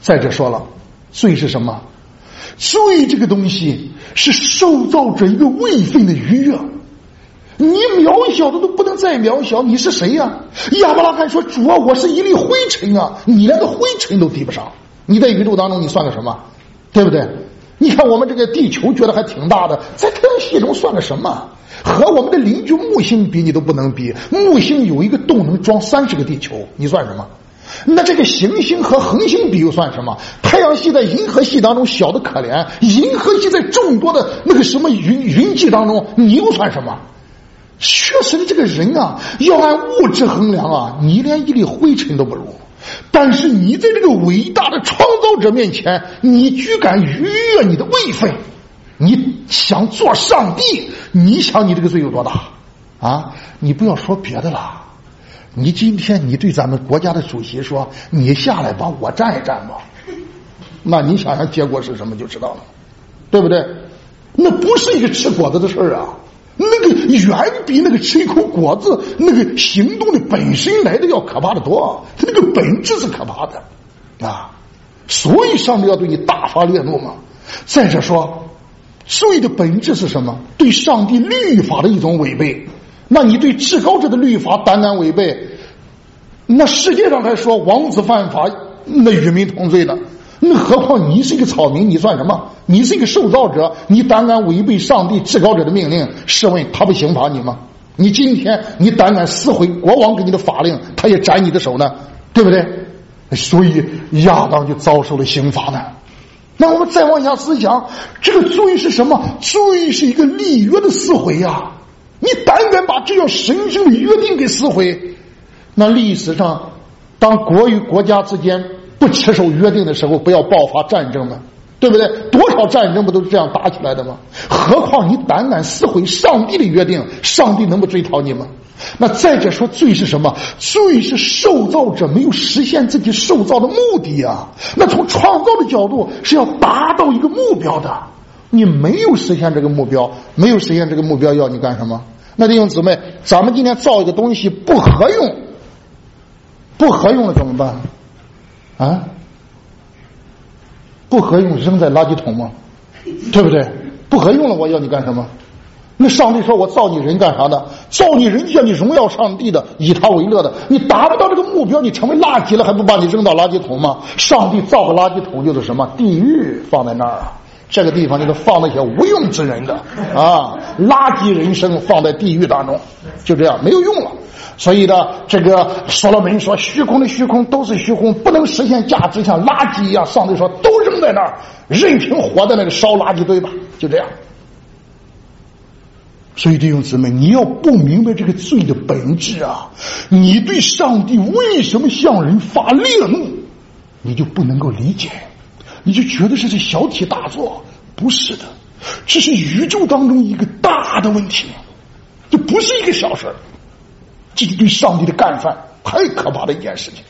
再者说了，罪是什么？罪这个东西是受造者一个位分的逾越。你渺小的都不能再渺小，你是谁呀？亚伯拉罕说：“主啊，我是一粒灰尘啊，你连个灰尘都抵不上。你在宇宙当中你算个什么？对不对？你看我们这个地球觉得还挺大的，在太阳系中算个什么？和我们的邻居木星比，你都不能比。木星有一个洞能装30个地球，你算什么？那这个行星和恒星比又算什么？太阳系在银河系当中小的可怜，银河系在众多的那个什么云际当中，你又算什么？确实的，这个人啊，要按物质衡量啊，你连一粒灰尘都不如。但是你在这个伟大的创造者面前，你居敢逾越你的位分，你想做上帝，你想你这个罪有多大啊？你不要说别的了，你今天你对咱们国家的主席说，你下来帮我站一站吧，那你想想结果是什么就知道了，对不对？那不是一个吃果子的事儿啊，那个远比那个吃一口果子那个行动的本身来的要可怕的多，它那个本质是可怕的啊！所以上帝要对你大发烈怒嘛。再者说，罪的本质是什么？对上帝律法的一种违背。那你对至高者的律法胆敢违背，那世界上还说王子犯法，那与民同罪呢？那何况你是一个草民，你算什么？你是一个受造者，你胆敢违背上帝至高者的命令，试问他不刑罚你吗？你今天你胆敢撕毁国王给你的法令，他也斩你的手呢，对不对？所以亚当就遭受了刑罚呢。那我们再往下思想，这个罪是什么？罪是一个立约的撕毁呀！你胆敢把这样神圣的约定给撕毁，那历史上当国与国家之间不持守约定的时候，不要爆发战争吗？对不对？多少战争不都是这样打起来的吗？何况你胆敢撕毁上帝的约定，上帝能不追讨你吗？那再者说，罪是什么？罪是受造者没有实现自己受造的目的啊！那从创造的角度是要达到一个目标的，你没有实现这个目标，没有实现这个目标，要你干什么？那弟兄姊妹，咱们今天造一个东西不合用，不合用了怎么办啊？不合用扔在垃圾桶吗？对不对？不合用了我要你干什么？那上帝说我造你人干啥的？造你人叫你荣耀上帝的，以他为乐的。你达不到这个目标，你成为垃圾了，还不把你扔到垃圾桶吗？上帝造个垃圾桶就是什么？地狱放在那儿啊！这个地方就是放那些无用之人的啊，垃圾人生放在地狱当中，就这样没有用了。所以呢，这个所罗门说，虚空的虚空都是虚空，不能实现价值，像垃圾一样。上帝说都扔在那儿，任凭活在那个烧垃圾堆吧，就这样。所以弟兄姊妹，你要不明白这个罪的本质啊，你对上帝为什么向人发烈怒，你就不能够理解，你就觉得这是小题大做。不是的，这是宇宙当中一个大的问题，这不是一个小事，这是对上帝的干犯，太可怕的一件事情。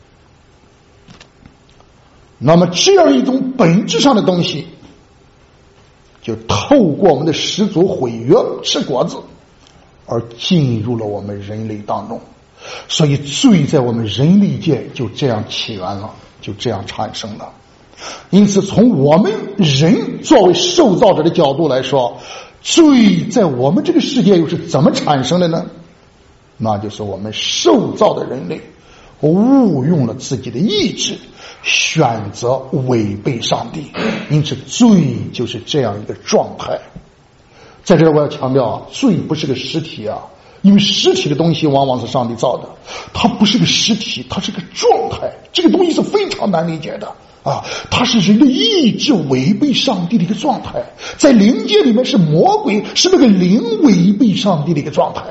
那么这样一种本质上的东西，就透过我们的始祖毁约吃果子而进入了我们人类当中，所以罪在我们人类界就这样起源了，就这样产生了。因此从我们人作为受造者的角度来说，罪在我们这个世界又是怎么产生的呢？那就是我们受造的人类误用了自己的意志，选择违背上帝，因此罪就是这样一个状态。在这里我要强调啊，罪不是个实体啊，因为实体的东西往往是上帝造的，它不是个实体，它是个状态。这个东西是非常难理解的啊，它是人的意志违背上帝的一个状态，在灵界里面是魔鬼，是那个灵违背上帝的一个状态。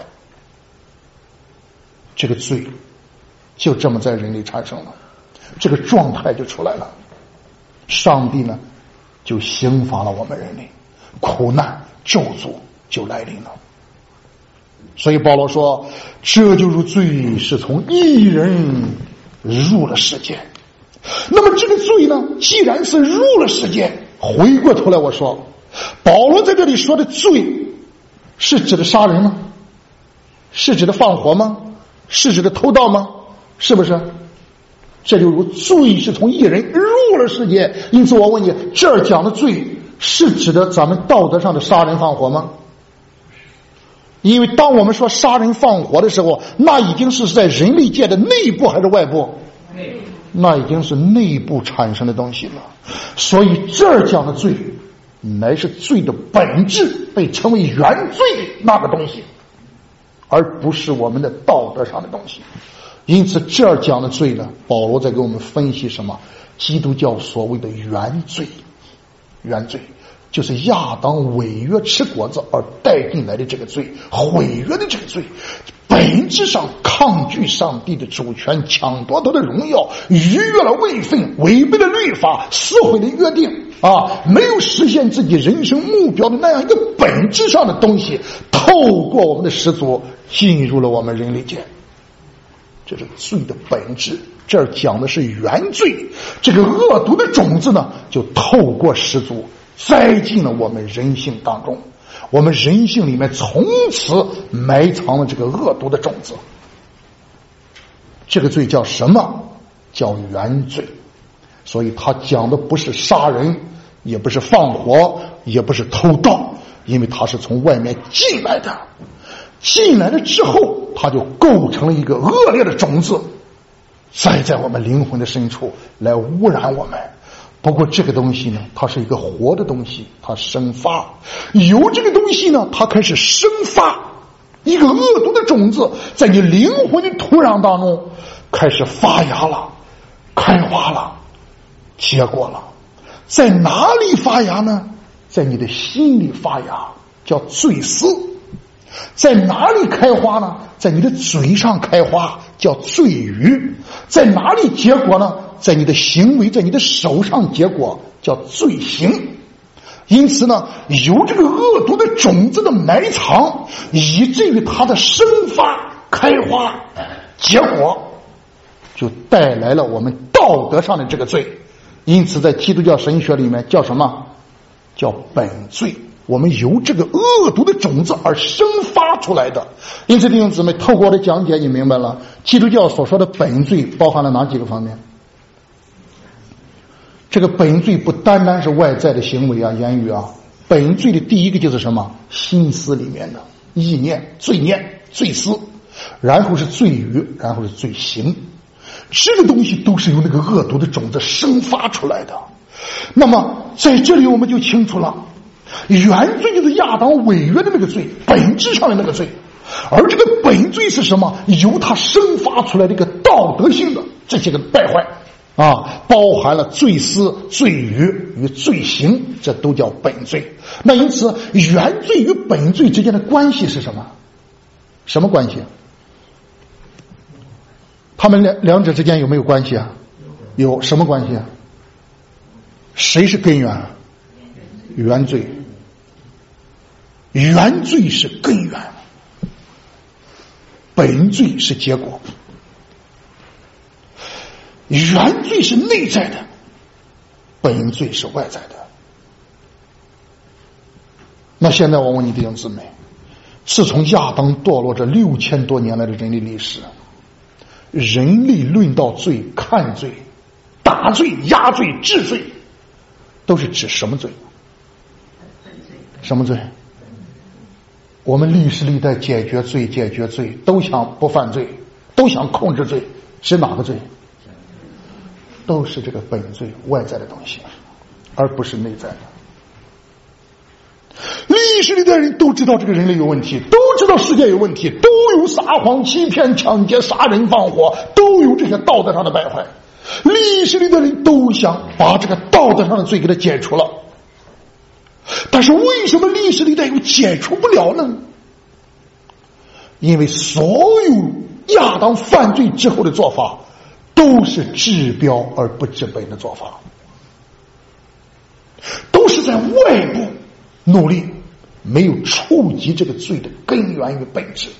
这个罪就这么在人类产生了，这个状态就出来了，上帝呢就刑罚了我们人类，苦难咒诅就来临了。所以保罗说，这就是罪是从一人入了世界。那么这个罪呢，既然是入了世界，回过头来我说，保罗在这里说的罪是指的杀人吗？是指的放火吗？是指的偷盗吗？是不是？ 这就有罪是从一人入了世界。因此我问你，这儿讲的罪是指的咱们道德上的杀人放火吗？因为当我们说杀人放火的时候，那已经是在人类界的内部还是外部？那已经是内部产生的东西了。所以这儿讲的罪乃是罪的本质，被称为原罪那个东西，而不是我们的道德上的东西。因此这儿讲的罪呢，保罗在给我们分析什么？基督教所谓的原罪。原罪就是亚当违约吃果子而带进来的这个罪，毁约的这个罪，本质上抗拒上帝的主权，抢夺他的荣耀，逾越了位分，违背了律法，撕毁了约定没有实现自己人生目标的那样一个本质上的东西，透过我们的始祖进入了我们人类界。这是罪的本质。这儿讲的是原罪，这个恶毒的种子呢，就透过始祖栽进了我们人性当中，我们人性里面从此埋藏了这个恶毒的种子。这个罪叫什么？叫原罪。所以他讲的不是杀人，也不是放火，也不是偷盗，因为他是从外面进来的。进来了之后，它就构成了一个恶劣的种子，栽在我们灵魂的深处，来污染我们。不过这个东西呢，它是一个活的东西，它生发，由这个东西呢，它开始生发一个恶毒的种子，在你灵魂的土壤当中开始发芽了，开花了，结果了。在哪里发芽呢？在你的心里发芽，叫罪思。在哪里开花呢？在你的嘴上开花，叫罪语。在哪里结果呢？在你的行为，在你的手上结果，叫罪行。因此呢，由这个恶毒的种子的埋藏，以至于它的生发开花，结果就带来了我们道德上的这个罪。因此在基督教神学里面叫什么？叫本罪。我们由这个恶毒的种子而生发出来的。因此弟兄姊妹，透过我的讲解你明白了基督教所说的本罪包含了哪几个方面。这个本罪不单单是外在的行为言语本罪的第一个就是什么？心思里面的意念、罪念、罪思，然后是罪语，然后是罪行。这个东西都是由那个恶毒的种子生发出来的。那么在这里我们就清楚了，原罪就是亚当违约的那个罪，本质上的那个罪。而这个本罪是什么？由它生发出来的一个道德性的这些个败坏包含了罪思、罪语与罪行，这都叫本罪。那因此原罪与本罪之间的关系是什么？什么关系？他们两者之间有没有关系有。什么关系谁是根源原罪。原罪是根源，本罪是结果。原罪是内在的，本罪是外在的。那现在我问你弟兄姊妹，自从亚当堕落这6000多年来的人类历史，人类论到罪、看罪、打罪、压罪、治罪，都是指什么罪？什么罪？我们历史历代解决罪，都想不犯罪，都想控制罪，指哪个罪？都是这个本罪外在的东西，而不是内在的。历史历代人都知道这个人类有问题，都知道世界有问题，都有撒谎、欺骗、抢劫、杀人、放火，都有这些道德上的败坏。历史历代人都想把这个道德上的罪给它解除了，但是为什么历史历代又解除不了呢？因为所有亚当犯罪之后的做法都是治标而不治本的做法，都是在外部努力，没有触及这个罪的根源与本质。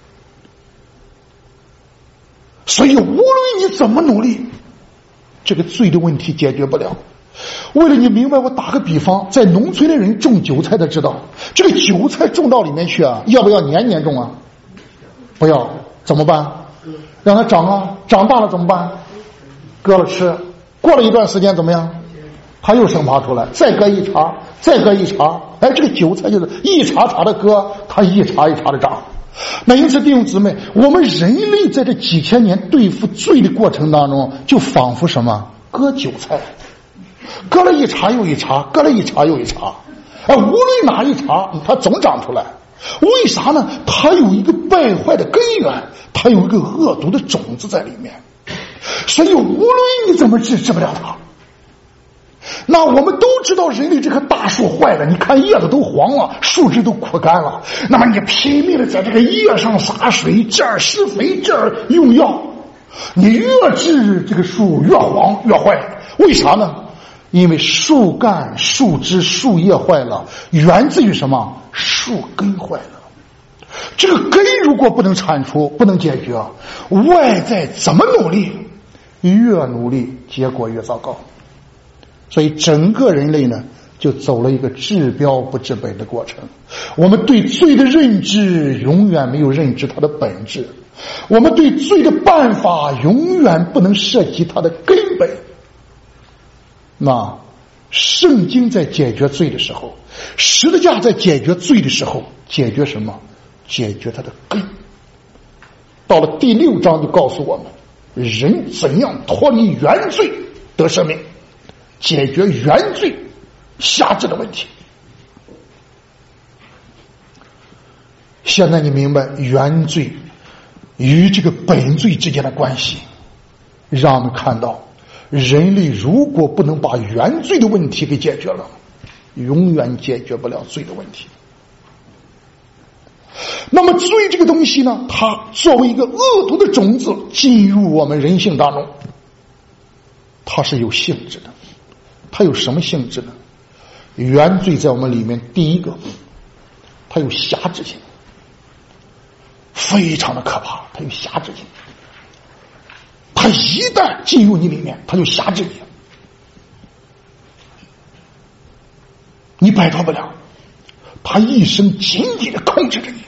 所以无论你怎么努力，这个罪的问题解决不了。为了你明白，我打个比方，在农村的人种韭菜的知道，这个韭菜种到里面去要不要年年种不要，怎么办？让它长长大了怎么办？ 搁了吃，过了一段时间怎么样？它又生发出来，再搁一茬，再搁一茬，哎，这个韭菜就是一茬茬的割，它一茬一茬的长。那因此弟兄姊妹，我们人类在这几千年对付罪的过程当中，就仿佛什么割韭菜，割了一茬又一茬，割了一茬又一茬，无论哪一茬它总长出来。为啥呢？它有一个败坏的根源，它有一个恶毒的种子在里面，所以无论你怎么治不了它。那我们都知道人类这棵大树坏了，你看叶子都黄了，树枝都枯干了，那么你拼命的在这个叶上洒水，这儿施肥，这儿用药，你越治这个树越黄越坏。为啥呢？因为树干、树枝、树叶坏了，源自于什么？树根坏了。这个根如果不能铲除，不能解决，外在怎么努力，越努力结果越糟糕。所以整个人类呢，就走了一个治标不治本的过程。我们对罪的认知永远没有认知它的本质，我们对罪的办法永远不能涉及它的根本。那圣经在解决罪的时候，十字架在解决罪的时候，解决什么？解决它的根。到了第6章就告诉我们，人怎样脱离原罪得生命，解决原罪辖制的问题。现在你明白原罪与这个本罪之间的关系，让我们看到人类如果不能把原罪的问题给解决了，永远解决不了罪的问题。那么罪这个东西呢，它作为一个恶毒的种子进入我们人性当中，它是有性质的。它有什么性质呢？原罪在我们里面，第一个，它有辖制性，非常的可怕，它有辖制性。它一旦进入你里面，它就辖制你，你摆脱不了，它一生紧紧的控制着你。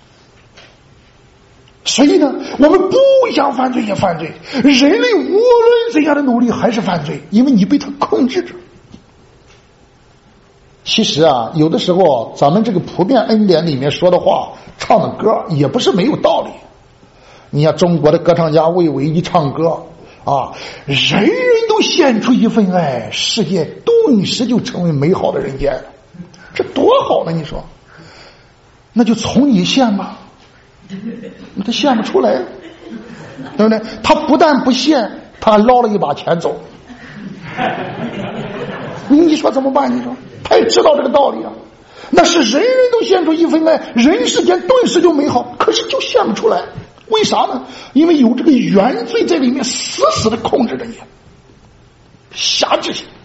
所以呢，我们不想犯罪也犯罪，人类无论怎样的努力还是犯罪，因为你被它控制着。其实啊，有的时候咱们这个普遍恩典里面说的话，唱的歌也不是没有道理。你看中国的歌唱家魏巍一唱歌啊，人人都献出一份爱，世界顿时就成为美好的人间，这多好呢！你说，那就从你献吧，他献不出来，对不对？他不但不献，他还捞了一把钱走。你说怎么办？你说他也知道这个道理啊，那是人人都献出一份爱，人世间顿时就美好，可是就献不出来。为啥呢？因为有这个原罪在里面死死的控制着你，辖制性。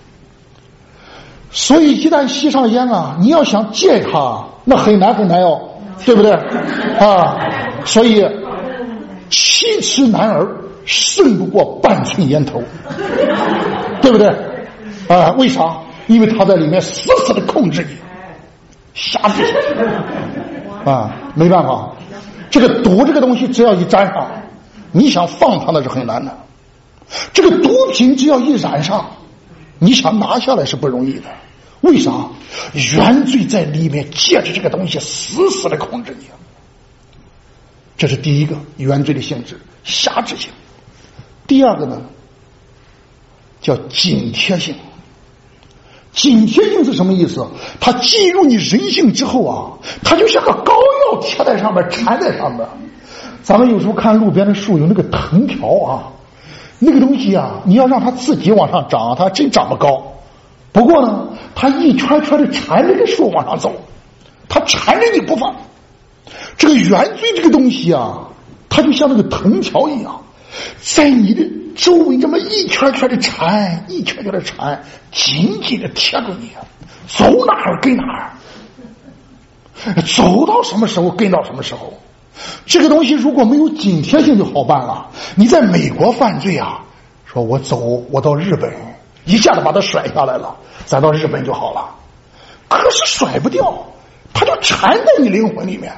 所以一旦吸上烟啊，你要想戒它，那很难很难哦，对不对啊？所以7尺男儿胜不过半寸烟头，对不对啊？为啥？因为他在里面死死的控制你，辖制啊，没办法。这个毒这个东西只要一沾上，你想放它那是很难的。这个毒品只要一染上，你想拿下来是不容易的。为啥？原罪在里面借着这个东西死死的控制你。这是第一个原罪的性质，辖制性。第二个呢，叫紧贴性。紧贴性是什么意思？它进入你人性之后啊，它就像个膏药贴在上面，缠在上面。咱们有时候看路边的树有那个藤条啊，那个东西啊，你要让它自己往上长，它真长不高。不过呢，它一圈圈的缠着这个树往上走，它缠着你不放。这个原罪这个东西啊，它就像那个藤条一样，在你的周围这么一圈圈的缠，一圈圈的缠，紧紧的贴住你，走哪儿跟哪儿，走到什么时候跟到什么时候。这个东西如果没有紧贴性就好办了。你在美国犯罪啊，说我到日本，一下子把它甩下来了，再到日本就好了。可是甩不掉，它就缠在你灵魂里面，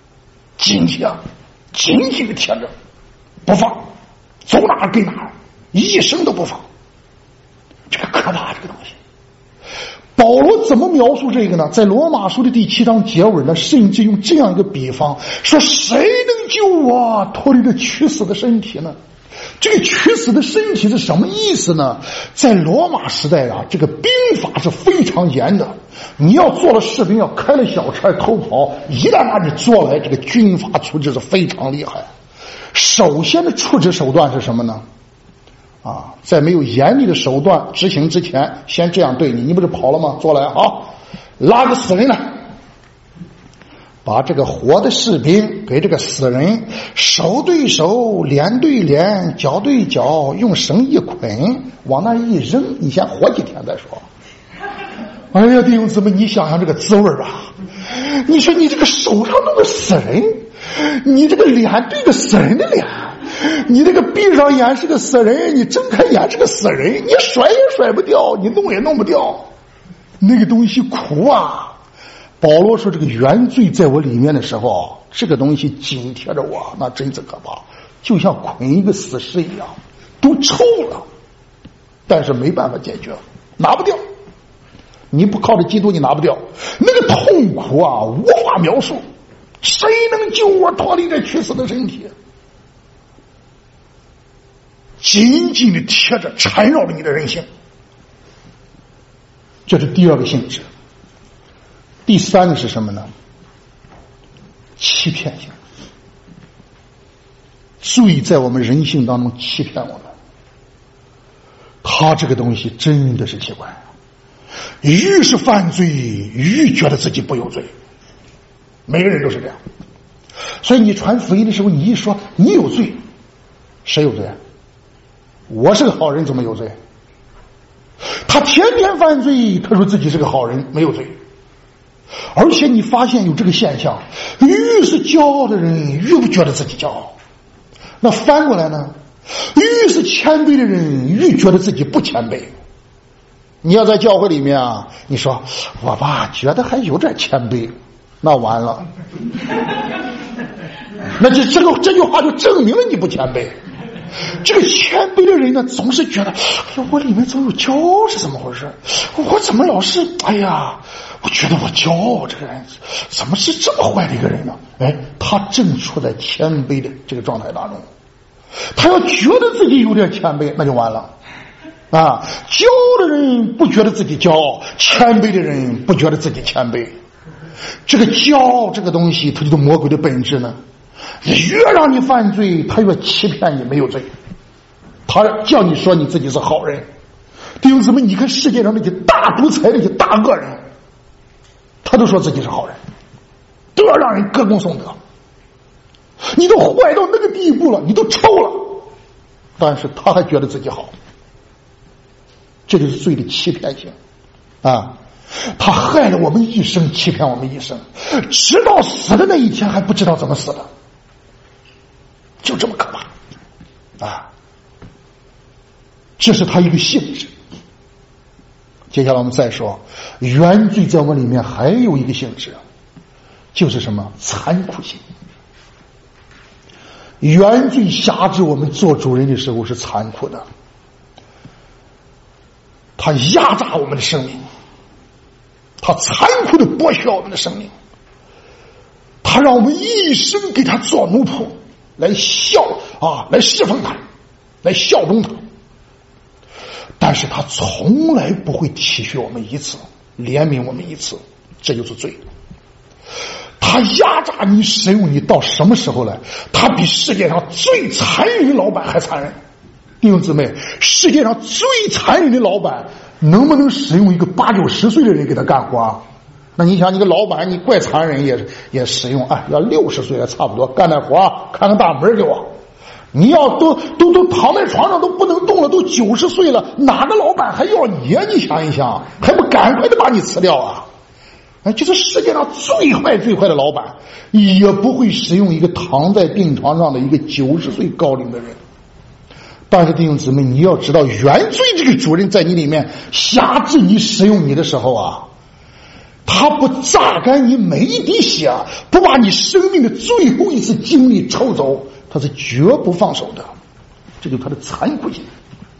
紧贴，紧紧的贴着不放，走哪儿跟哪儿， 一生都不放。这个可怕，这个东西。保罗怎么描述这个呢？在罗马书的第7章结尾呢，甚至用这样一个比方说，谁能救我脱离这屈死的身体呢？这个屈死的身体是什么意思呢？在罗马时代啊，这个兵法是非常严的，你要做了士兵，要开了小差偷跑，一旦把你捉来，这个军法处置是非常厉害。首先的处置手段是什么呢？在没有严厉的手段执行之前，先这样对你，你不是跑了吗？坐来，好，拉个死人来，把这个活的士兵给这个死人手对手，脸对脸，脚对脚，用绳一捆，往那一扔，你先活几天再说。哎呀，弟兄姊妹，你想想这个滋味吧。你说你这个手上弄个死人，你这个脸对个死人的脸，你这个闭上眼是个死人，你睁开眼是个死人，你甩也甩不掉，你弄也弄不掉，那个东西苦啊。保罗说这个原罪在我里面的时候，这个东西紧贴着我，那真是可怕，就像捆一个死尸一样，都抽了，但是没办法解决，拿不掉。你不靠着基督你拿不掉，那个痛苦啊无法描述，谁能救我脱离这屈死的身体？紧紧的贴着缠绕着你的人性，这是第二个性质。第三个是什么呢？欺骗性。罪在我们人性当中欺骗我们，他这个东西真的是奇怪，越是犯罪越觉得自己不有罪，每个人都是这样。所以你传福音的时候，你一说你有罪，谁有罪？我是个好人怎么有罪？他天天犯罪，他说自己是个好人没有罪。而且你发现有这个现象，越是骄傲的人越不觉得自己骄傲，那反过来呢，越是谦卑的人越觉得自己不谦卑。你要在教会里面啊，你说我吧觉得还有点谦卑，那完了，那这句话就证明了你不谦卑。这个谦卑的人呢，总是觉得我里面总有骄傲，是怎么回事？我怎么老是我觉得我骄傲，这个人怎么是这么坏的一个人呢？他正处在谦卑的这个状态当中。他要觉得自己有点谦卑，那就完了骄傲的人不觉得自己骄傲，谦卑的人不觉得自己谦卑。这个骄傲这个东西，它就是魔鬼的本质呢。越让你犯罪，他越欺骗你没有罪，他叫你说你自己是好人。弟兄姊妹，你看世界上那些大独裁那些大恶人，他都说自己是好人，都要让人歌功颂德。你都坏到那个地步了，你都臭了，但是他还觉得自己好。这就是罪的欺骗性他害了我们一生，欺骗我们一生，直到死的那一天还不知道怎么死的，就这么可怕这是他一个性质。接下来我们再说，原罪在我们里面还有一个性质，就是什么？残酷性。原罪辖制我们做主人的时候是残酷的，他压榨我们的生命，他残酷的剥削我们的生命，他让我们一生给他做奴仆，来侍奉他，来效忠他。但是他从来不会体恤我们一次，怜悯我们一次，这就是罪。他压榨你，使用你到什么时候来？他比世界上最残忍的老板还残忍。弟兄姊妹，世界上最残忍的老板能不能使用一个80、90岁的人给他干活？那你想，你个老板你怪残忍也使用要60岁了差不多干点活，看看大门给我。你要都躺在床上都不能动了，都90岁了，哪个老板还要你啊？你想一想，还不赶快的把你辞掉啊？就是世界上最坏的老板也不会使用一个躺在病床上的一个90岁高龄的人。但是弟兄姊妹，你要知道，原罪这个主人在你里面辖制你、使用你的时候他不榨干你每一滴血，不把你生命的最后一次精力抽走，他是绝不放手的。这就是他的残酷性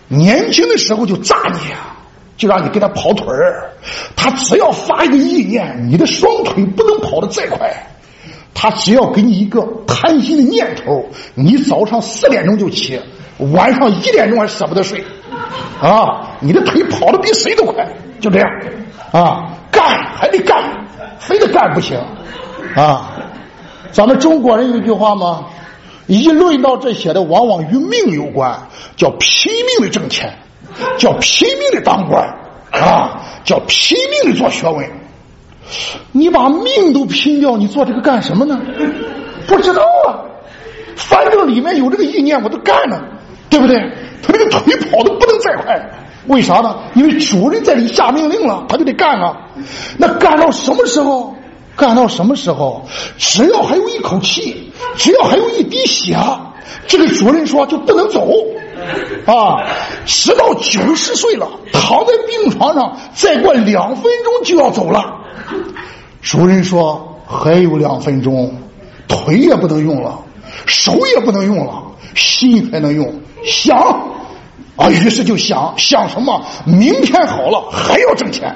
年轻的时候就炸你，就让你给他跑腿儿，他只要发一个意念，你的双腿不能跑得再快，他只要给你一个贪心的念头，你早上4点钟就起，晚上1点钟还舍不得睡啊！你的腿跑得比谁都快，就这样啊，干还得干，非得干不行啊！咱们中国人有一句话吗？一论到这些的，往往与命有关，叫拼命的挣钱，叫拼命的当官啊，叫拼命的做学问。你把命都拼掉，你做这个干什么呢？不知道啊，反正里面有这个意念，我都干了，对不对？他这个腿跑得不能再快，为啥呢？因为主人在里下命令了，他就得干啊。那干到什么时候？干到什么时候？只要还有一口气，只要还有一滴血，这个主人说就不能走啊！直到90岁了，躺在病床上，再过2分钟就要走了。主人说还有2分钟，腿也不能用了，手也不能用了，心还能用，想啊！于是就想什么？明天好了还要挣钱。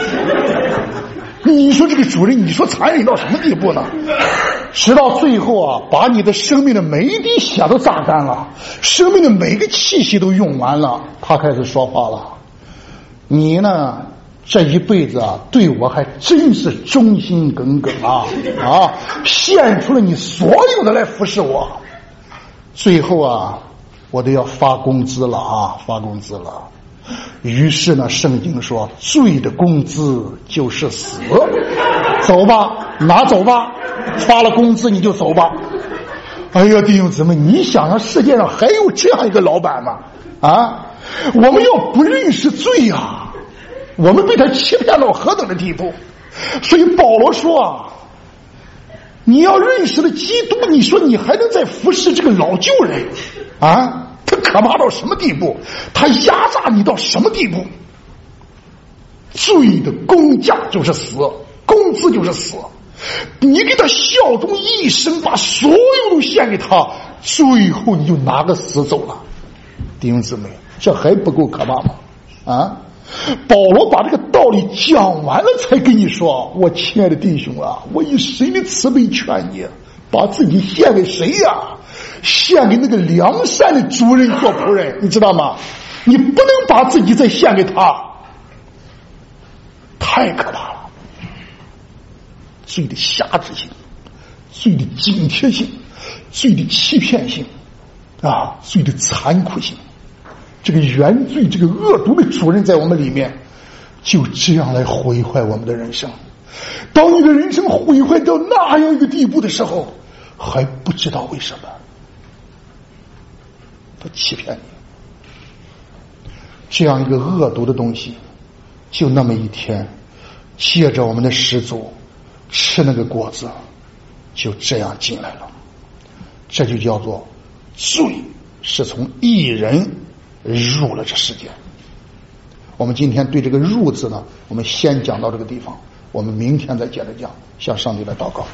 你说这个主人，你说残忍到什么地步呢？直到最后啊，把你的生命的每一滴血都榨干了，生命的每个气息都用完了，他开始说话了。你呢，这一辈子啊，对我还真是忠心耿耿啊！献出了你所有的来服侍我。最后啊，我都要发工资了啊，发工资了。于是呢，圣经说罪的工资就是死，走吧，拿走吧，发了工资你就走吧。哎呀，弟兄姊妹，你想想世界上还有这样一个老板吗？啊，我们要不认识罪啊，我们被他欺骗到何等的地步。所以保罗说啊，你要认识了基督，你说你还能再服侍这个老旧人啊？他可怕到什么地步？他压榨你到什么地步？罪的工价就是死，工资就是死。你给他效忠一生，把所有都献给他，最后你就拿个死走了。弟兄姊妹，这还不够可怕吗？啊！保罗把这个道理讲完了，才跟你说：我亲爱的弟兄啊，我以神的慈悲劝你，把自己献给谁呀？献给那个良善的主人做仆人，你知道吗？你不能把自己再献给他，太可怕了。罪的辖制性，罪的紧贴性，罪的欺骗性啊，罪的残酷性。这个原罪，这个恶毒的主人在我们里面，就这样来毁坏我们的人生。当你的人生毁坏到那样一个地步的时候，还不知道为什么他欺骗你。这样一个恶毒的东西，就那么一天，借着我们的始祖吃那个果子，就这样进来了。这就叫做罪是从一人入了这世界。我们今天对这个入字呢，我们先讲到这个地方，我们明天再接着讲，向上帝来祷告。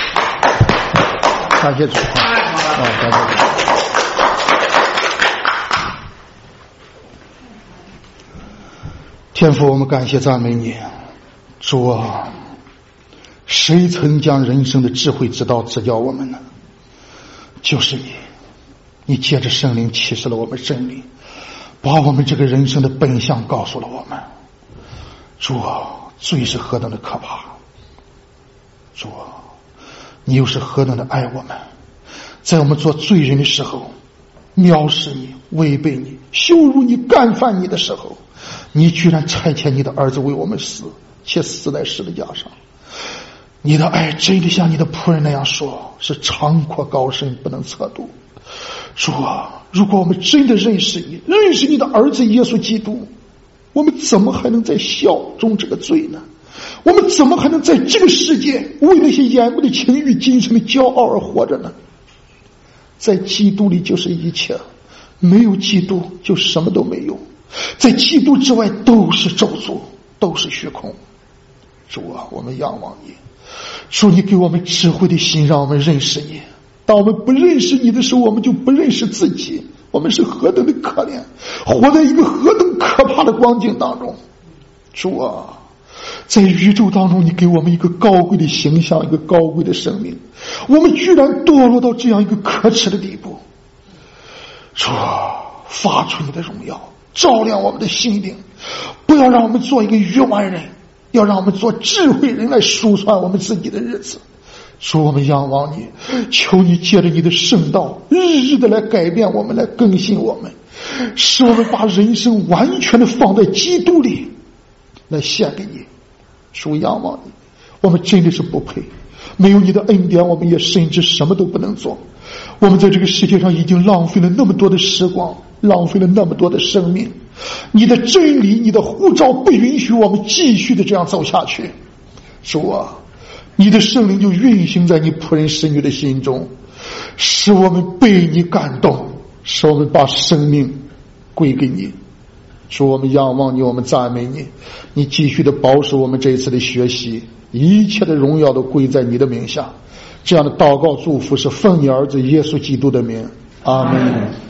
感谢主啊，感谢主。天父，我们感谢赞美你。主啊，谁曾将人生的智慧之道指教我们呢？就是你。你借着圣灵启示了我们真理，把我们这个人生的本相告诉了我们。主啊，罪是何等的可怕！主啊，你又是何等的爱我们。在我们做罪人的时候，藐视你，违背你，羞辱你，干犯你的时候，你居然差遣你的儿子为我们死，且死在十字架上。你的爱真的像你的仆人那样说，是长阔高深，不能测度。主啊，如果我们真的认识你，认识你的儿子耶稣基督，我们怎么还能再效忠这个罪呢？我们怎么还能在这个世界为那些眼目的情欲、今生的骄傲而活着呢？在基督里就是一切，没有基督就什么都没有，在基督之外都是咒诅，都是虚空。主啊，我们仰望你，主，你给我们智慧的心，让我们认识你。当我们不认识你的时候，我们就不认识自己，我我们是何等的可怜，活在一个何等可怕的光景当中。主啊，在宇宙当中你给我们一个高贵的形象，一个高贵的生命，我们居然堕落到这样一个可耻的地步。主啊，发出你的荣耀，照亮我们的心灵，不要让我们做一个愚顽人，要让我们做智慧人来数算我们自己的日子。主，我们仰望你，求你借着你的圣道日日的来改变我们，来更新我们，使我们把人生完全的放在基督里来献给你。主，仰望你，我们真的是不配，没有你的恩典我们也甚至什么都不能做。我们在这个世界上已经浪费了那么多的时光，浪费了那么多的生命，你的真理，你的呼召不允许我们继续的这样走下去。主啊，你的圣灵就运行在你仆人使女的心中，使我们被你感动，使我们把生命归给你。主，我们仰望你，我们赞美你，你继续的保守我们这一次的学习，一切的荣耀都归在你的名下。这样的祷告祝福是奉你儿子耶稣基督的名，阿门。